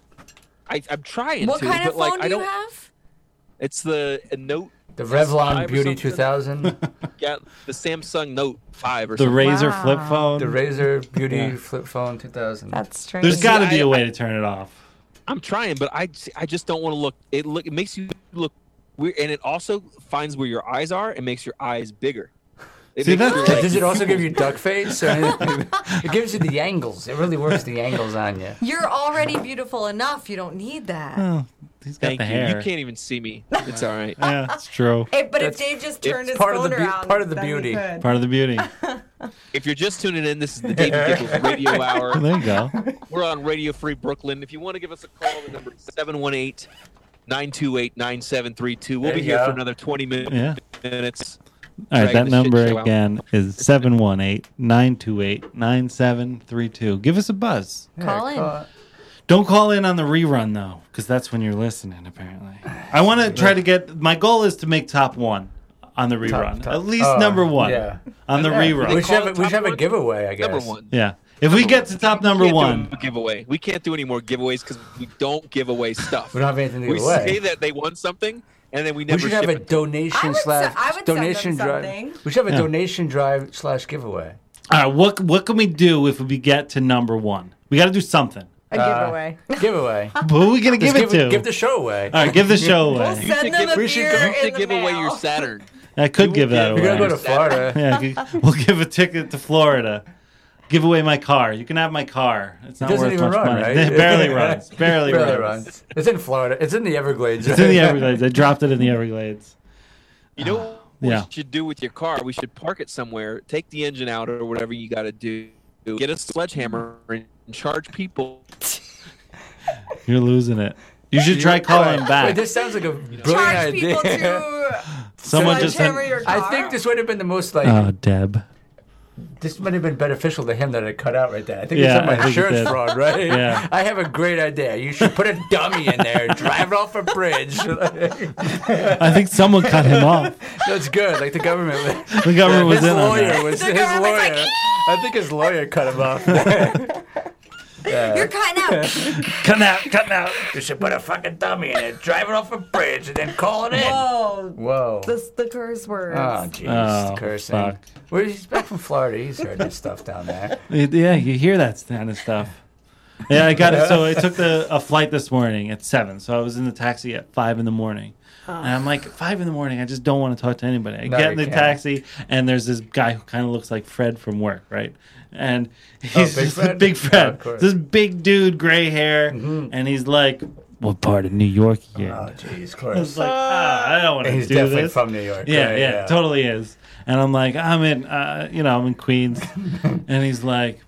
I, I'm trying What to, kind but of like phone I do you don't. have? It's the a Note. The five Revlon or Beauty something. two thousand. Yeah, the Samsung Note five or The something. Razor Wow. flip phone. The Razer Beauty Yeah. flip phone two thousand. That's strange. There's See, got to be I- a way I- to turn it off. I'm trying, but I, I just don't want to look. It look it makes you look weird, and it also finds where your eyes are and makes your eyes bigger. It See, makes that's- your, Yeah, like, does it also give pupils- you duck face? Or anything? It gives you the angles. It really works the angles on you. You're already beautiful enough. You don't need that. Oh, he's got Thank the you. hair. You can't even see me. It's all right. Yeah, that's true. Hey, but if That's- Dave just turned it's his part of phone the beau- around, part of the then we beauty. could. Part of the beauty. If you're just tuning in, this is the David Giggles Radio Hour. There you go. We're on Radio Free Brooklyn. If you want to give us a call, the number is seven one eight, nine two eight, nine seven three two. We'll There be you here go. for another twenty minutes. Yeah. minutes. All right, Drag that the shit number show out. again is seven one eight, nine two eight, nine seven three two. Give us a buzz. Call in. Don't call in on the rerun, though, because that's when you're listening, apparently. I want to try to get... My goal is to make top one on the rerun. top. At least Oh, number one yeah. on the Yeah, rerun. We should have, a- Call it we should have top a one? giveaway, I guess. Number one. Yeah. If we get to top number We can't one... do a giveaway. We can't do any more giveaways because we don't give away stuff. We don't have anything to we give away. say that they won something, and then we We never should ship have a it. I donation would se- slash I would send them donation drive. something. We should have a Yeah. donation drive slash giveaway. All right, what, what can we do if we get to number one? We got to do something. A Uh, giveaway. Giveaway. Who are we gonna Just give it give, to? give the show away. All right, give the show away. We'll send them a we beer should, go, in should the give away mail. your Saturn. I could give that You're away. We're gonna go to Florida. Yeah, g- we'll give a ticket to Florida. Give away my car. You can have my car. It's It not doesn't worth even much run, money. right? It barely runs. Barely, Barely runs. runs. It's in Florida. It's in the Everglades. It's in the Everglades. I dropped it in the Everglades. You know what we Yeah. should do with your car? We should park it somewhere, take the engine out or whatever you got to do, get a sledgehammer and charge people. You're losing it. You should try calling back. Wait, this sounds like a brilliant Charge idea. people to Someone just said, sledgehammer your I car. think this would have been the most like. "Oh, Deb." This might have been beneficial to him that it cut out right there. I think Yeah, it's my I think it insurance did. fraud, right? Yeah. I have a great idea. You should put a dummy in there, drive it off a bridge. I think someone cut him off. That's good. Like the government. The government was his in on lawyer that. was The his government's lawyer. like, I think his lawyer cut him off. Yeah. You're cutting out. Cutting out, cutting out. You should put a fucking dummy in it, drive it off a bridge, and then call it in. Whoa. Whoa. The, the curse words. Oh, jeez. Oh, Cursing. fuck. Well, he's back from Florida. He's heard this stuff down there. Yeah, you hear that kind of stuff. Yeah, I got it. So I took the a flight this morning at seven. So I was in the taxi at five in the morning. And I'm like, five in the morning, I just don't want to talk to anybody. I No, get you in the can't. taxi, and there's this guy who kind of looks like Fred from work, right? And he's Oh, Big just a Fred? big Yeah, Fred. of course. This big dude, gray hair, and he's like, what part of New York you in? Oh, jeez, of It's course. like, ah, I don't want to He's do definitely this. from New York. Yeah, right? yeah, totally is. And I'm like, I'm in, uh, you know, I'm in Queens. And he's like,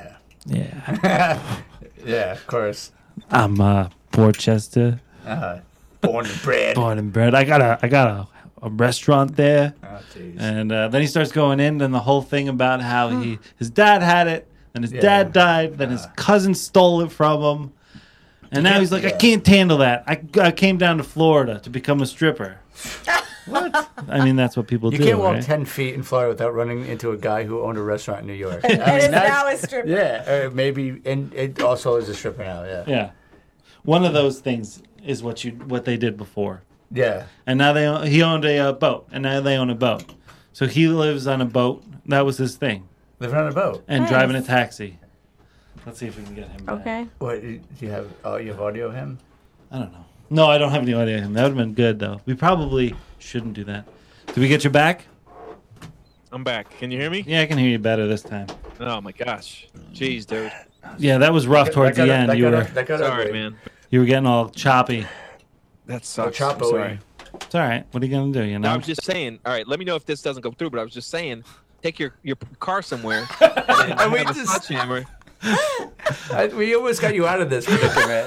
yeah, Yeah, of course. I'm uh, Portchester, Uh, born and bred. born and bred. I got a, I got a, a restaurant there. Oh, jeez. And uh, then he starts going in, and the whole thing about how he, his dad had it, then his Yeah. dad died, then his cousin stole it from him, and now he's like, I Yeah. can't handle that. I, I came down to Florida to become a stripper. What? I mean, that's what people You do. can't walk right? ten feet in Florida without running into a guy who owned a restaurant in New York. And I is mean, that's- now a stripper. Yeah, or maybe, and it also is a stripper now. Yeah, Yeah, one of those things is what you what they did before, yeah. and now they own- he owned a uh, boat, and now they own a boat. So he lives on a boat. That was his thing, Living on a boat. and Nice. driving a taxi. Let's see if we can get him back. Okay. What do you have? Oh, you have audio of him? I don't know. No, I don't have any idea of him. That would have been good, though. We probably shouldn't do that. Did we get you back? I'm back. Can you hear me? Yeah, I can hear you better this time. Oh my gosh. Jeez, dude. Yeah, that was rough towards That the got- end. that You got- were that got Sorry, ugly. man. you were getting all choppy. That sucks. Oh, I'm Chapo. sorry. It's all right. What are you gonna do? You No, I know. was just saying. All right, let me know if this doesn't go through. But I was just saying, take your your car somewhere. And And we have a just- sledgehammer. I, we almost got you out of this predicament.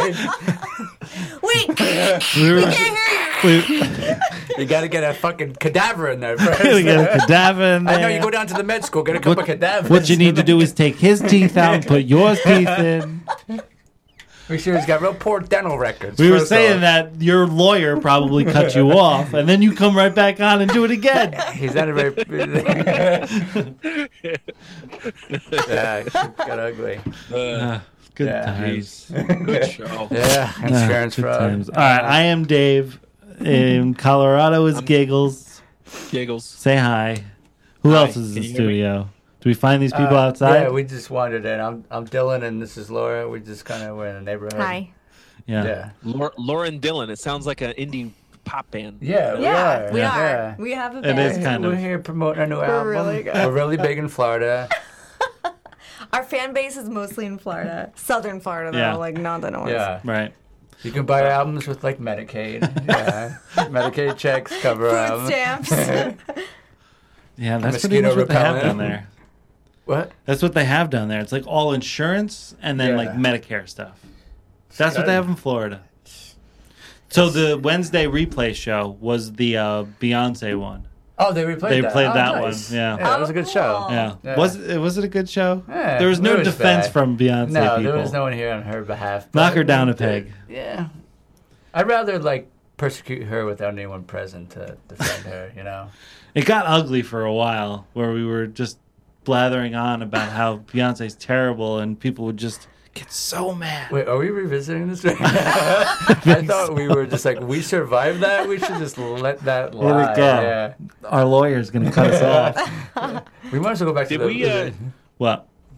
Wait, We were, can't hear you. we, You got to get a fucking cadaver in there first. we got a cadaver in there. I know you go down to the med school, get a couple What, cadavers. what you need to do is take his teeth out and put yours teeth in. Make sure he's got real poor dental records. We were first saying off. that your lawyer probably cut you off, and then you come right back on and do it again. He's not a very. Yeah, it got ugly. Uh, good Yeah. times. Good show. Yeah, Ah, insurance good fraud. times. All right, I am Dave. In Colorado is Giggles. Giggles. Say hi. Who Hi, else is in can the you hear me? studio? Do we find these people Uh, outside? Yeah, we just wandered in. I'm I'm Dylan and this is Laura. We just kind of were in the neighborhood. Hi. yeah. Yeah. Lau- Lauren Dillon. It sounds like an indie pop band. Yeah, we Yeah, are. we yeah. are. We have a It band. is kind We're of. here promoting our new album. really good. We're really big in Florida. Our fan base is mostly in Florida, Southern Florida, though, Yeah. like not the north. Yeah. Right. You can buy albums with like Medicaid. Yeah. Medicaid checks cover Food albums. stamps. Yeah, that's pretty Mosquito much what they have repellent. down there. What? That's what they have down there. It's like all insurance and then Yeah. like Medicare stuff. That's what they Scary. have in Florida. So the Wednesday replay show was the uh, Beyonce one. Oh, they replayed They that. played Oh, that nice. one. Yeah. Yeah, that was a good show. Yeah. Yeah. Was it was it a good show? Yeah, there was no it was defense bad. from Beyonce No, people. there was no one here on her behalf. Knock but- her down a peg. Yeah. I'd rather like persecute her without anyone present to defend her, you know? It got ugly for a while where we were just blathering on about how Beyonce's terrible and people would just get so mad. Wait, are we revisiting this right now? I thought we were just like, we survived that. We should just let that lie. Let it go. Yeah. Our lawyer's going to cut us off. We might as well go back Did to the... we, uh, What?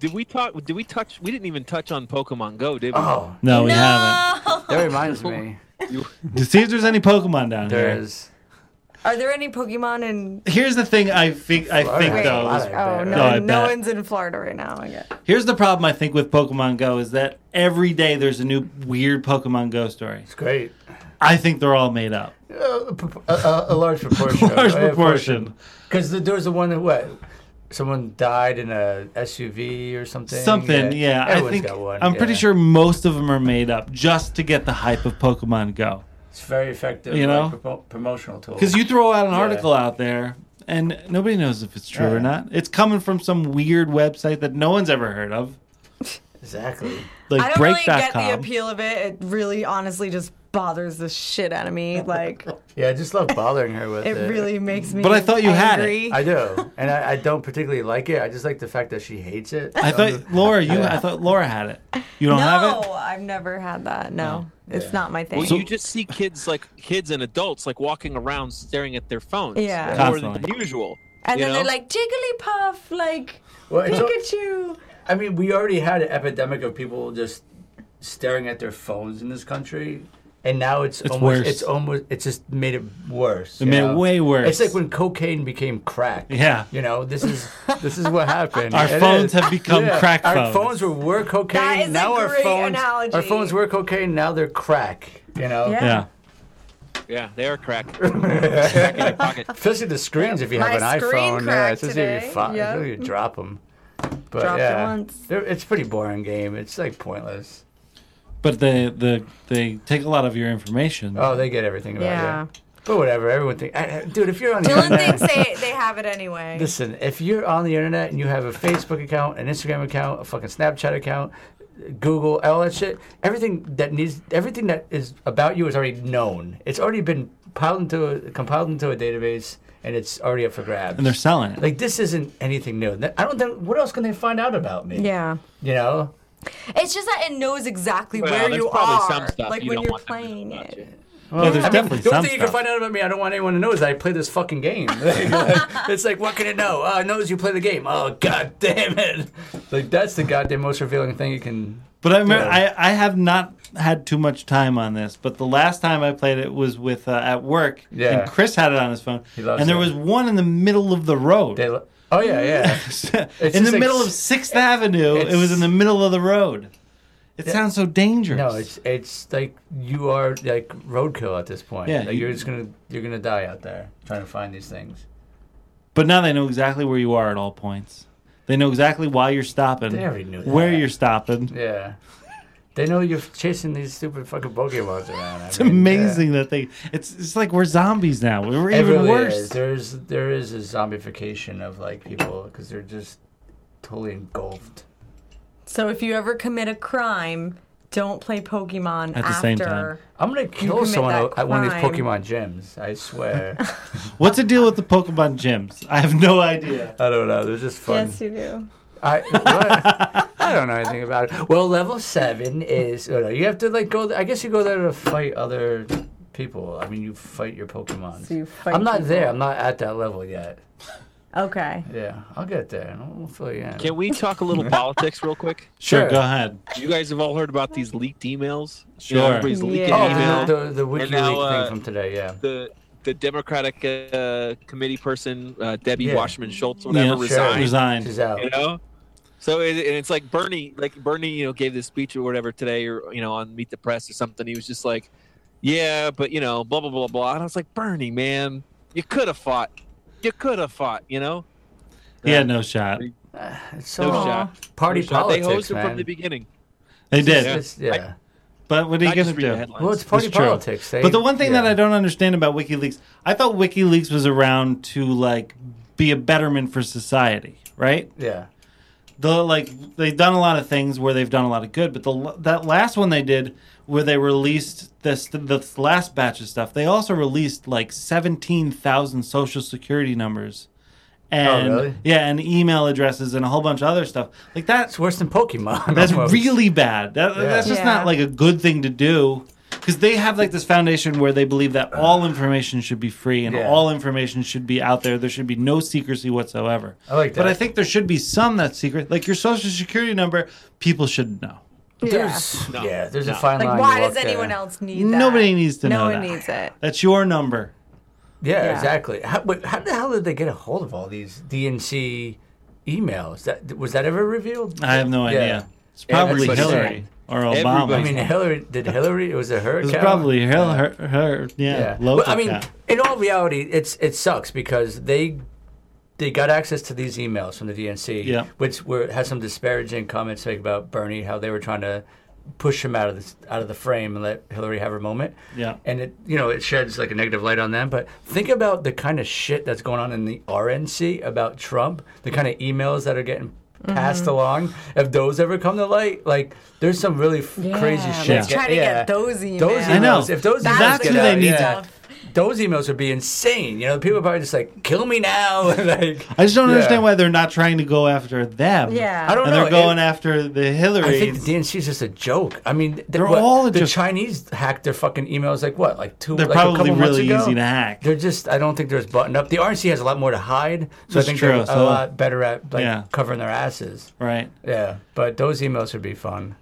did we talk? Did we touch? We didn't even touch on Pokemon Go, did we? Oh, No, we haven't. that reminds me. To see if there's any Pokemon down There here. is. Are there any Pokemon in? Here's the thing. I think. I think Wait, though. I is- bet. oh no, No, I no bet. one's in Florida right now. I guess. Here's the problem. I think with Pokemon Go is that every day there's a new weird Pokemon Go story. It's great. I think they're all made up. Uh, a, a, a large proportion. Large proportion. Because there was the one that what? Someone died in a S U V or something. Something, yeah. I Everyone's think got one. I'm pretty yeah. sure most of them are made up just to get the hype of Pokemon Go. It's very effective. You know? like, promo- promotional tool. Because you throw out an Yeah. article out there and nobody knows if it's true Yeah. or not. It's coming from some weird website that no one's ever heard of. Exactly. Like I don't break really dot get the com. appeal of it. It really, honestly, just bothers the shit out of me. Like, Yeah, I just love bothering her with it. it really makes me. But I thought you had it. angry. I do, and I, I don't particularly like it. I just like the fact that she hates it. I thought Laura, you. I thought Laura had it. You don't no, have it. I've never had that. No, it's Yeah. not my thing. Well, you just see kids like kids and adults like walking around staring at their phones. Yeah. More than Constantly. usual. and you then know? they're like Jigglypuff, like Well, it's al- Pikachu. I mean, we already had an epidemic of people just staring at their phones in this country, and now it's, It's almost worse. it's almost it's just made it worse. It you made know? it way worse. It's like when cocaine became crack. Yeah. You know, this is this is what happened. Our It phones is. have become Yeah. crack Our phones. phones were, were cocaine. That is a now our great phones analogy. our phones were cocaine. Now they're crack. You know. Yeah. Yeah. Yeah, they are crack. crack in your pocket. Especially the screens if you My have an screen iPhone. Yeah, cracked especially if today. you, fi- Yep. especially if you drop them. But Dropped it yeah, once. They're- it's a pretty boring game. It's like pointless. But they the they take a lot of your information. Oh, they get everything about Yeah. you. But whatever, everyone think, I, I- dude. If you're on the Dylan internet, thinks they they have it anyway. listen. If you're on the internet and you have a Facebook account, an Instagram account, a fucking Snapchat account, Google, all that shit, everything that needs, everything that is about you is already known. It's already been piled into, a, compiled into a database, and it's already up for grabs. And they're selling it. Like this isn't anything new. I don't think. What else can they find out about me? yeah. You know. It's just that it knows exactly Well, where there's you probably are, some stuff like you when don't you're want them to know playing about it. you. Well, there's I mean, definitely the some only thing you stuff. can find out about me, I don't want anyone to know, is that I play this fucking game. It's like, what can it know? Oh, it knows you play the game. Oh, god damn it! Like that's the goddamn most revealing thing you can. But I remember, Yeah. I, I have not had too much time on this, but the last time I played it was with uh, at work, Yeah. and Chris had it on his phone, He loves and there it. was one in the middle of the road. They, lo- oh yeah, yeah. in just the like middle s- of Sixth Avenue, it was in the middle of the road. It sounds so dangerous. No, it's it's like you are like roadkill at this point. Yeah, like you- you're just gonna you're gonna die out there trying to find these things. But now they know exactly where you are at all points. They know exactly why you're stopping, They already knew that. where you're stopping. Yeah. They know you're chasing these stupid fucking Pokemons around. I It's mean, amazing that they. It's it's like we're zombies now. We're yeah. It even really worse. is. There's there is a zombification of like people because they're just totally engulfed. So if you ever commit a crime, don't play Pokemon At the after. same time. I'm gonna kill commit someone that at one of these crime. Pokemon gyms. I swear. What's the deal with the Pokemon gyms? I have no idea. I don't know. They're just fun. Yes, you do. I what? I don't know anything about it. Well, level seven is oh, no, you have to like go. There, I guess you go there to fight other people. I mean, you fight your Pokemon. So you fight I'm not people. there. I'm not at that level yet. Okay. Yeah, I'll get there. and We'll fill you in. Can we talk a little politics real quick? Sure, Sure. go ahead. You guys have all heard about these leaked emails. Sure. You know, everybody's leaking Yeah. Oh, emails. the, the, the WikiLeaks now, uh, thing from today. Yeah. the the Democratic uh, committee person, uh, Debbie Yeah. Washman Schultz, whatever, Yeah, resigned. Resigned. She's out. You know, so it, and it's like Bernie, like Bernie, you know, gave this speech or whatever today, or you know, on Meet the Press or something. He was just like, "Yeah, but you know, blah blah blah blah." And I was like, "Bernie, man, you could have fought. You could have fought. You know." He had no shot. It's so No shot. party No shot. They politics, hosed him man. from the beginning. They It's- did. it's- yeah. But what are you I going just to read the do? headlines. Well, it's party It's true. politics. They, But the one thing that yeah. I don't understand about WikiLeaks, I thought WikiLeaks was around to like be a betterment for society, right? Yeah. The like they've done a lot of things where they've done a lot of good, but the that last one they did where they released this this last batch of stuff, they also released like seventeen thousand social security numbers. And Oh, really? yeah, and email addresses and a whole bunch of other stuff. Like that It's worse than Pokemon. That's almost. really bad. That, Yeah. That's just Yeah. not like a good thing to do. because they have like this foundation where they believe that all information should be free and Yeah. all information should be out there. There should be no secrecy whatsoever. I like that. But I think there should be some that's secret, like your social security number. People should know. There's, No. yeah, there's No. a fine Like, line. why you does walk anyone there. else need that? Nobody needs to no know one that. needs it. That's your number. Yeah, Yeah. exactly. How, but how the hell did they get a hold of all these D N C emails? That was that ever revealed? I have no Yeah. idea. It's probably Everybody Hillary saying. or Obama. Everybody- I mean, Hillary did Hillary? Was it her? it was account? probably her. Her, her yeah. Yeah. Local Well, I mean, account. in all reality, it's it sucks because they they got access to these emails from the D N C, Yeah. which were has some disparaging comments like about Bernie, how they were trying to push him out of this out of the frame and let Hillary have her moment. Yeah. And it you know it sheds like a negative light on them. But think about the kind of shit that's going on in the R N C about Trump, the kind of emails that are getting passed along. If those ever come to light, like there's some really f- crazy Yeah, shit. let's try to get those emails. Those emails. I know. If those That's emails the get who out, they need yeah, to- those emails would be insane. You know, people are probably just like, "Kill me now!" like, I just don't yeah. understand why they're not trying to go after them. Yeah. I don't and know. they're going It- after the Hillary. I think the D N C is just a joke. I mean, th- They're what, all the just- Chinese hacked their fucking emails like what, like two? They're like a probably couple months really ago? easy to hack. They're just. I don't think there's buttoned up. The R N C has a lot more to hide, so That's I think true, they're a so- lot better at like Yeah. covering their asses. Right. Yeah, but those emails would be fun.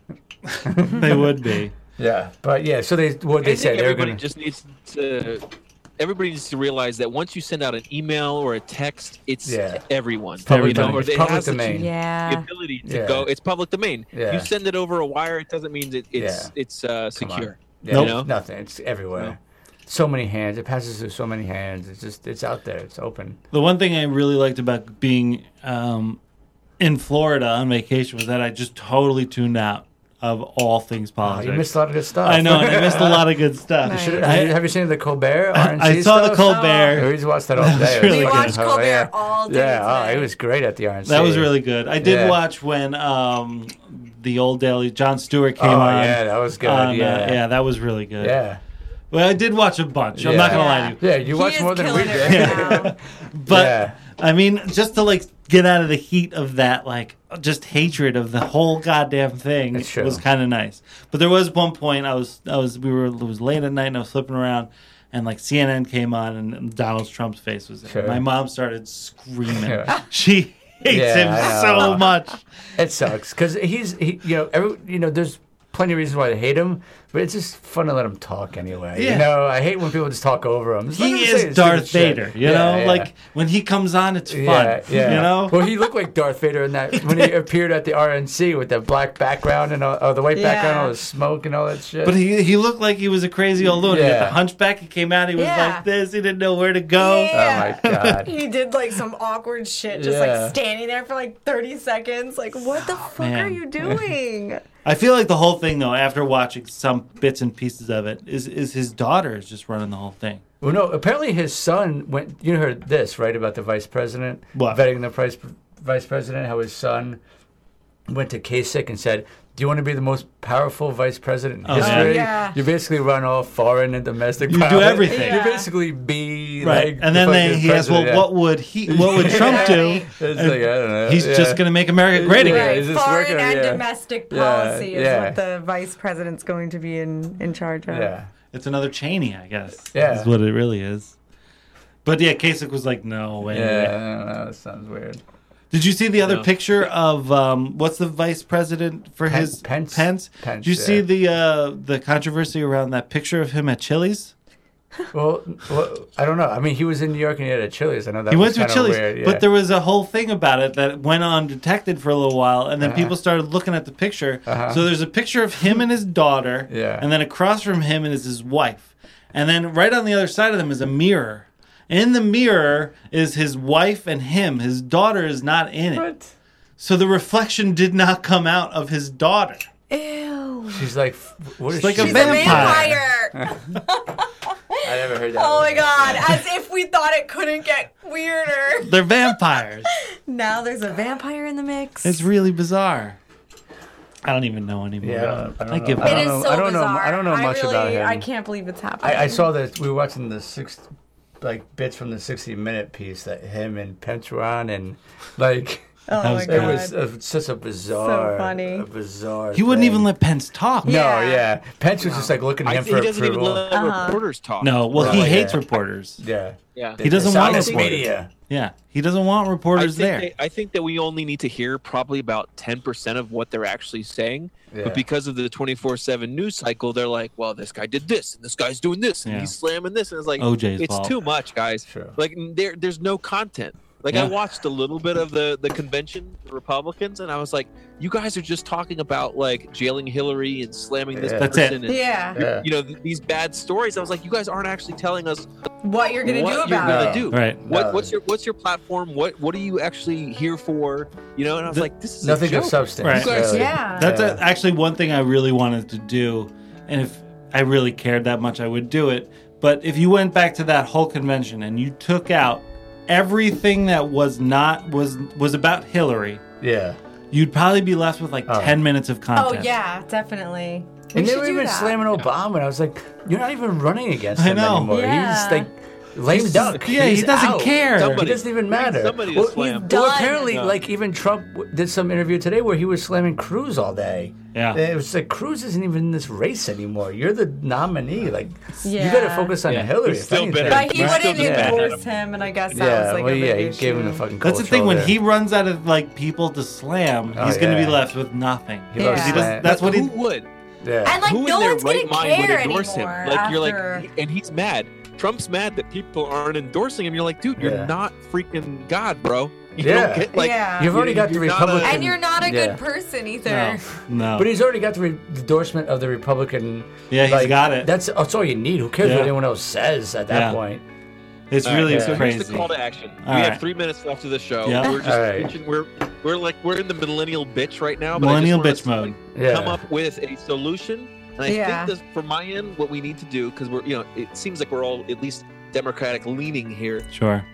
They would be. Yeah, but yeah. So they what they I said think they were everybody going to. just needs to. Everybody needs to realize that once you send out an email or a text, it's Yeah. everyone. Public you know, domain. or It's it public has such domain. the Yeah. ability to Yeah. go. It's public domain. Yeah. You send it over a wire, it doesn't mean that it's Yeah. it's uh, Come on. secure. Yeah, You know? nothing. It's everywhere. No. So many hands. It passes through so many hands. It's just it's out there. It's open. The one thing I really liked about being um, in Florida on vacation was that I just totally tuned out of all things Oh, politics. you missed a lot of good stuff. I know, and I missed a lot of good stuff. Nice. Should've- I- have, you, have you seen the Colbert R N C I saw the stuff? Colbert. Oh, we just watched that all That was day. It really We good. watched fucking- Colbert yeah. all day Yeah, oh, today. it was great at the R N C. That was really good. I did Yeah. watch when um, the old Daily Jon Stewart came Oh, on. yeah, that was good. on, uh, yeah. yeah, that was really good. Yeah. Well, I did watch a bunch. I'm not Yeah. gonna lie to you. Yeah, you He watched is more than we killing it did. right now. But Yeah. I mean, just to like get out of the heat of that, like just hatred of the whole goddamn thing It's true. was kind of nice. But there was one point I was, I was, we were, it was late at night and I was flipping around, and like C N N came on and Donald Trump's face was there. Sure. My mom started screaming. Yeah. She hates Yeah, him I so know. much. It sucks because he's he, you know every you know there's plenty of reasons why they hate him, but it's just fun to let him talk anyway. Yeah. You know, I hate when people just talk over him. Just let He him say is his Darth stupid Vader, shit. you Yeah, know. yeah. Like when he comes on, it's fun. Yeah, yeah. You know. Well, he looked like Darth Vader in that when he appeared at the R N C with that black background and all, oh, the white background, Yeah. all the smoke and all that shit. But he he looked like he was a crazy old loon. He Yeah. got the hunchback. He came out. He was Yeah. like this. He didn't know where to go. Yeah. Oh my god. He did like some awkward shit, just Yeah. like standing there for like thirty seconds. Like, what the fuck man. are you doing? I feel like the whole thing, though, after watching some bits and pieces of it, is is his daughter is just running the whole thing. Well, no. Apparently, his son went. You heard this right about the vice president What? vetting the vice vice president. How his son went to Kasich and said, "Do you want to be the most powerful vice president in Oh, yeah. history? Yeah. You basically run all foreign and domestic. You do power. everything. You Yeah. basically be Right, like and the then they, fucking he asked, "Well, president, what would he? What would Trump do?" It's like, I don't know. He's Yeah. just going to make America great Yeah, again. Right, he's just foreign working- and yeah. domestic Yeah, policy is yeah. what the vice president's going to be in, in charge of. Yeah. It's another Cheney, I guess. Yeah. is what it really is. But yeah, Kasich was like, "No way." Yeah, I don't know. That sounds weird. Did you see the other No. picture of um, what's the vice president for Pen- his Pence? Pence? Pence, Did you see yeah. the uh, the controversy around that picture of him at Chili's? Well, well, I don't know. I mean, he was in New York and he had a Chili's. I know that He was went to kinda Chili's, weird, yeah. but there was a whole thing about it that went undetected for a little while, and then Uh-huh. people started looking at the picture. Uh-huh. So there's a picture of him and his daughter, Yeah. and then across from him is his wife, and then right on the other side of them is a mirror. In the mirror is his wife and him. His daughter is not in it, What? so the reflection did not come out of his daughter. Ew. She's like, what is She's like she? a She's vampire. a vampire. I never heard that. Oh one. my god, as if we thought it couldn't get weirder. They're vampires. Now there's a vampire in the mix. It's really bizarre. I don't even know anymore. Yeah, I don't- I don't I know. give I up. It don't is know- so I don't know- bizarre. I don't know much really, about him. I can't believe it's happening. I, I saw that we were watching the six like bits from the sixty minute piece that him and Pence were on, and like Oh That my was god. It was uh, such a bizarre, So funny. a bizarre. He wouldn't thing. even let Pence talk. No, Yeah. yeah. Pence was just like looking at I him think for he doesn't even approval. let Uh-huh. reporters talk. No, well, Right. he Yeah. hates reporters. Yeah. Yeah. He doesn't want Dishonest reporters. media. Yeah, he doesn't want I reporters think, there. they, I think that we only need to hear probably about ten percent of what they're actually saying. Yeah. But because of the twenty-four seven news cycle, they're like, well, this guy did this, and this guy's doing this, and Yeah. he's slamming this. And it's like, O J's it's fault. too much, guys. Sure. Like, there, there's no content. Like, Yeah. I watched a little bit of the, the convention, the Republicans, and I was like, you guys are just talking about, like, jailing Hillary and slamming this Yeah. That's it. person. And, Yeah. Yeah. you know, th- these bad stories. I was like, you guys aren't actually telling us What you're gonna what do you're about gonna it? do. Right. What, No. what's your what's your platform? What what are you actually here for? You know, and I was The- like, this is Nothing a of joke. substance. Right. You guys- really. Yeah. That's Yeah. a, actually one thing I really wanted to do, and if I really cared that much, I would do it. But if you went back to that whole convention and you took out everything that was not was was about Hillary, Yeah. you'd probably be left with like Oh. ten minutes of Oh content. yeah, definitely. We And they should were do even that. slamming Obama, and I was like, "You're not even running against I him know. anymore. Yeah. He's like lame He's- duck. yeah, he He's doesn't out. care. Somebody- It doesn't even we need matter. somebody to well, slam. well, Done. apparently, No. like even Trump w- did some interview today where he was slamming Cruz all day. Yeah. And it was like Cruz isn't even in this race anymore. You're the nominee. Like you Yeah. got to focus on Yeah. Hillary. He's if still anything. bitter. But he Right. wouldn't Still just bad at endorse him. him, and I guess that Yeah, was like well, a big yeah, he issue. gave him the fucking. That's the cold thing. When shoulder. he runs out of like people to slam, Oh, he's going to yeah. be left with nothing. He Yeah. loves He He doesn't, slam. that's what who he. would. Yeah. And like who no in their one's right gonna mind would care endorse him? anymore. Like after... you're like, and he's mad. Trump's mad that people aren't endorsing him. You're like, dude, you're Yeah. not freaking God, bro. You Yeah. don't get like. Yeah. You've already you- got the you're not a- Republican. and you're not a Yeah. good person either. No, no. But he's already got the re- endorsement of the Republican. Yeah, he's like, got it. That's, that's all you need. Who cares Yeah. what anyone else says at that Yeah. point? It's All right, really yeah. So crazy. here's the call to action. All we right. have three minutes left of the show. Yeah. We're just All right. bitching- we're we're like we're in the millennial bitch right now. But Millennial I just bitch want us mode. to, like, Yeah. come up with a solution. And I Yeah. think that from my end, what we need to do, because we're you know, it seems like we're all at least Democratic leaning here, Sure.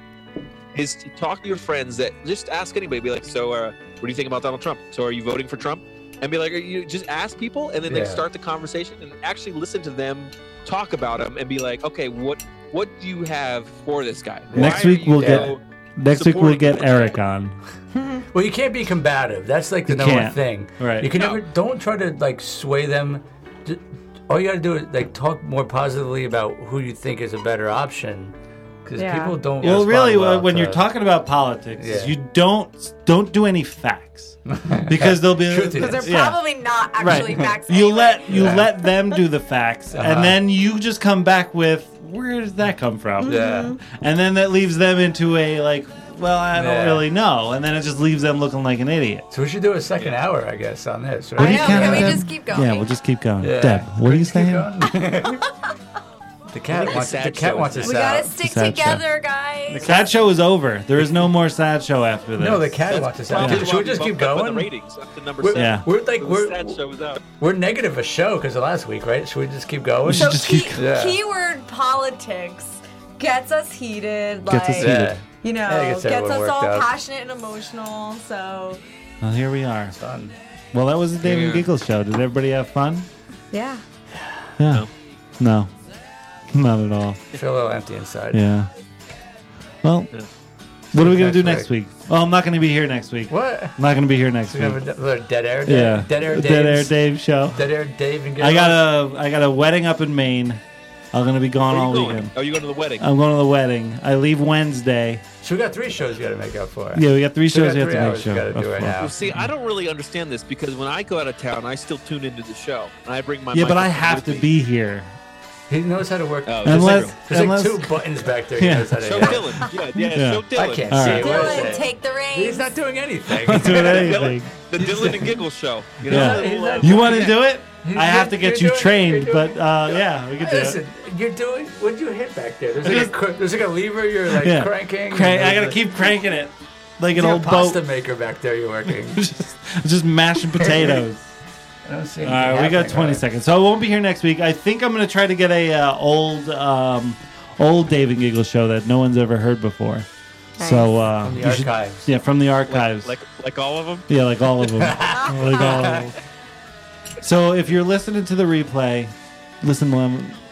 is to talk to your friends that just ask anybody, be like, so uh, what do you think about Donald Trump? So are you voting for Trump? And be like, are you just ask people and then like Yeah. start the conversation and actually listen to them talk about him and be like, okay, what what do you have for this guy? Next Why are week you we'll get- so Next week we'll supporting get him? Eric on. Well, you can't be combative. That's like the You number one can't. thing. Right. You can No. never. Don't try to like sway them. Ju- All you got to do is like talk more positively about who you think is a better option, because Yeah. people don't. Well, respond really, well when to- you're talking about politics, Yeah. you don't don't do any facts because they'll be Truth is- Because they're yeah. probably not actually Right. facts. You anyway. let you Yeah. let them do the facts, Uh-huh. and then you just come back with where does that come from? Yeah. And then that leaves them into a like, well, I don't Yeah. really know, and then it just leaves them looking like an idiot. So we should do a second hour, I guess, on this. I Right? know. count Can we them? just keep going? Yeah, we'll just keep going. Yeah. Deb, what are you Keep saying? going. The cat the wants. sad The cat show wants is us We out. gotta stick Sad show. together, guys. Sad show is over. There is no more sad show after this. No, the cat That's wants us out. probably Should we why just keep bumped up going? The ratings up to number We're, seven. Yeah. we're like The we're sad show was out. we're negative a show because of last week, right? Should we just keep going? We So should just key, keep- Yeah. keyword politics gets us heated. Like, Gets us heated. Yeah. you know, Yeah, it gets gets everyone us worked all up. passionate and emotional. So, Well, here we are. Fun. Well, that was the Dave and Yeah. Giggles show. Did everybody have fun? yeah. Yeah. No. Not at all. Feel a little empty inside. Yeah. Well, what are we going to do Next next week? Well, I'm not going to be here next week. What? I'm not going to be here next So we have week. a little dead air. Day? Yeah. Dead air. Dead Air Dave's- Dave show. Dead air. Dave and I Giggles. got a I got a wedding up in Maine. I'm going to be gone Where all are you going? weekend. Oh, you going to the wedding? I'm going to the wedding. I leave Wednesday. So we got three shows you got to make up for. Yeah, we got three So we shows got we have three to make hours sure. we gotta of do right course. now. Well, see, I don't really understand this because when I go out of town, I still tune into the show and I bring my. Yeah, but I microphone have with to me. be here. He knows how to work. Oh, there's Unless- like, there's unless- like two buttons back there. He Yeah. knows how to Show hit. Dylan. Yeah, yeah, Yeah. show Dylan. I can't All see. right. What is Dylan, it? take the reins. He's not doing anything. Not doing anything. The Dylan and Giggle show. You know, Yeah. the little, uh, You want to do it? You- I have to you're get you doing it, trained, you're but doing uh, yeah, we can do Listen, it. you're doing. What'd you hit back there? There's like, just- a, cr- there's like a lever you're like Yeah. cranking. Crank, I and gotta there's keep cranking it like a, an there's old a pasta boat. maker back there you're working. just, just mashing potatoes. I don't see All anything right, we got happening, twenty right? seconds, so I won't be here next week. I think I'm gonna try to get a uh, old, um, old Dave and Giggle show that no one's ever heard before. So uh, From the you should- archives. yeah, from the archives. like like all of them. Yeah, like all of them. like all of them. So if you're listening to the replay, listen to them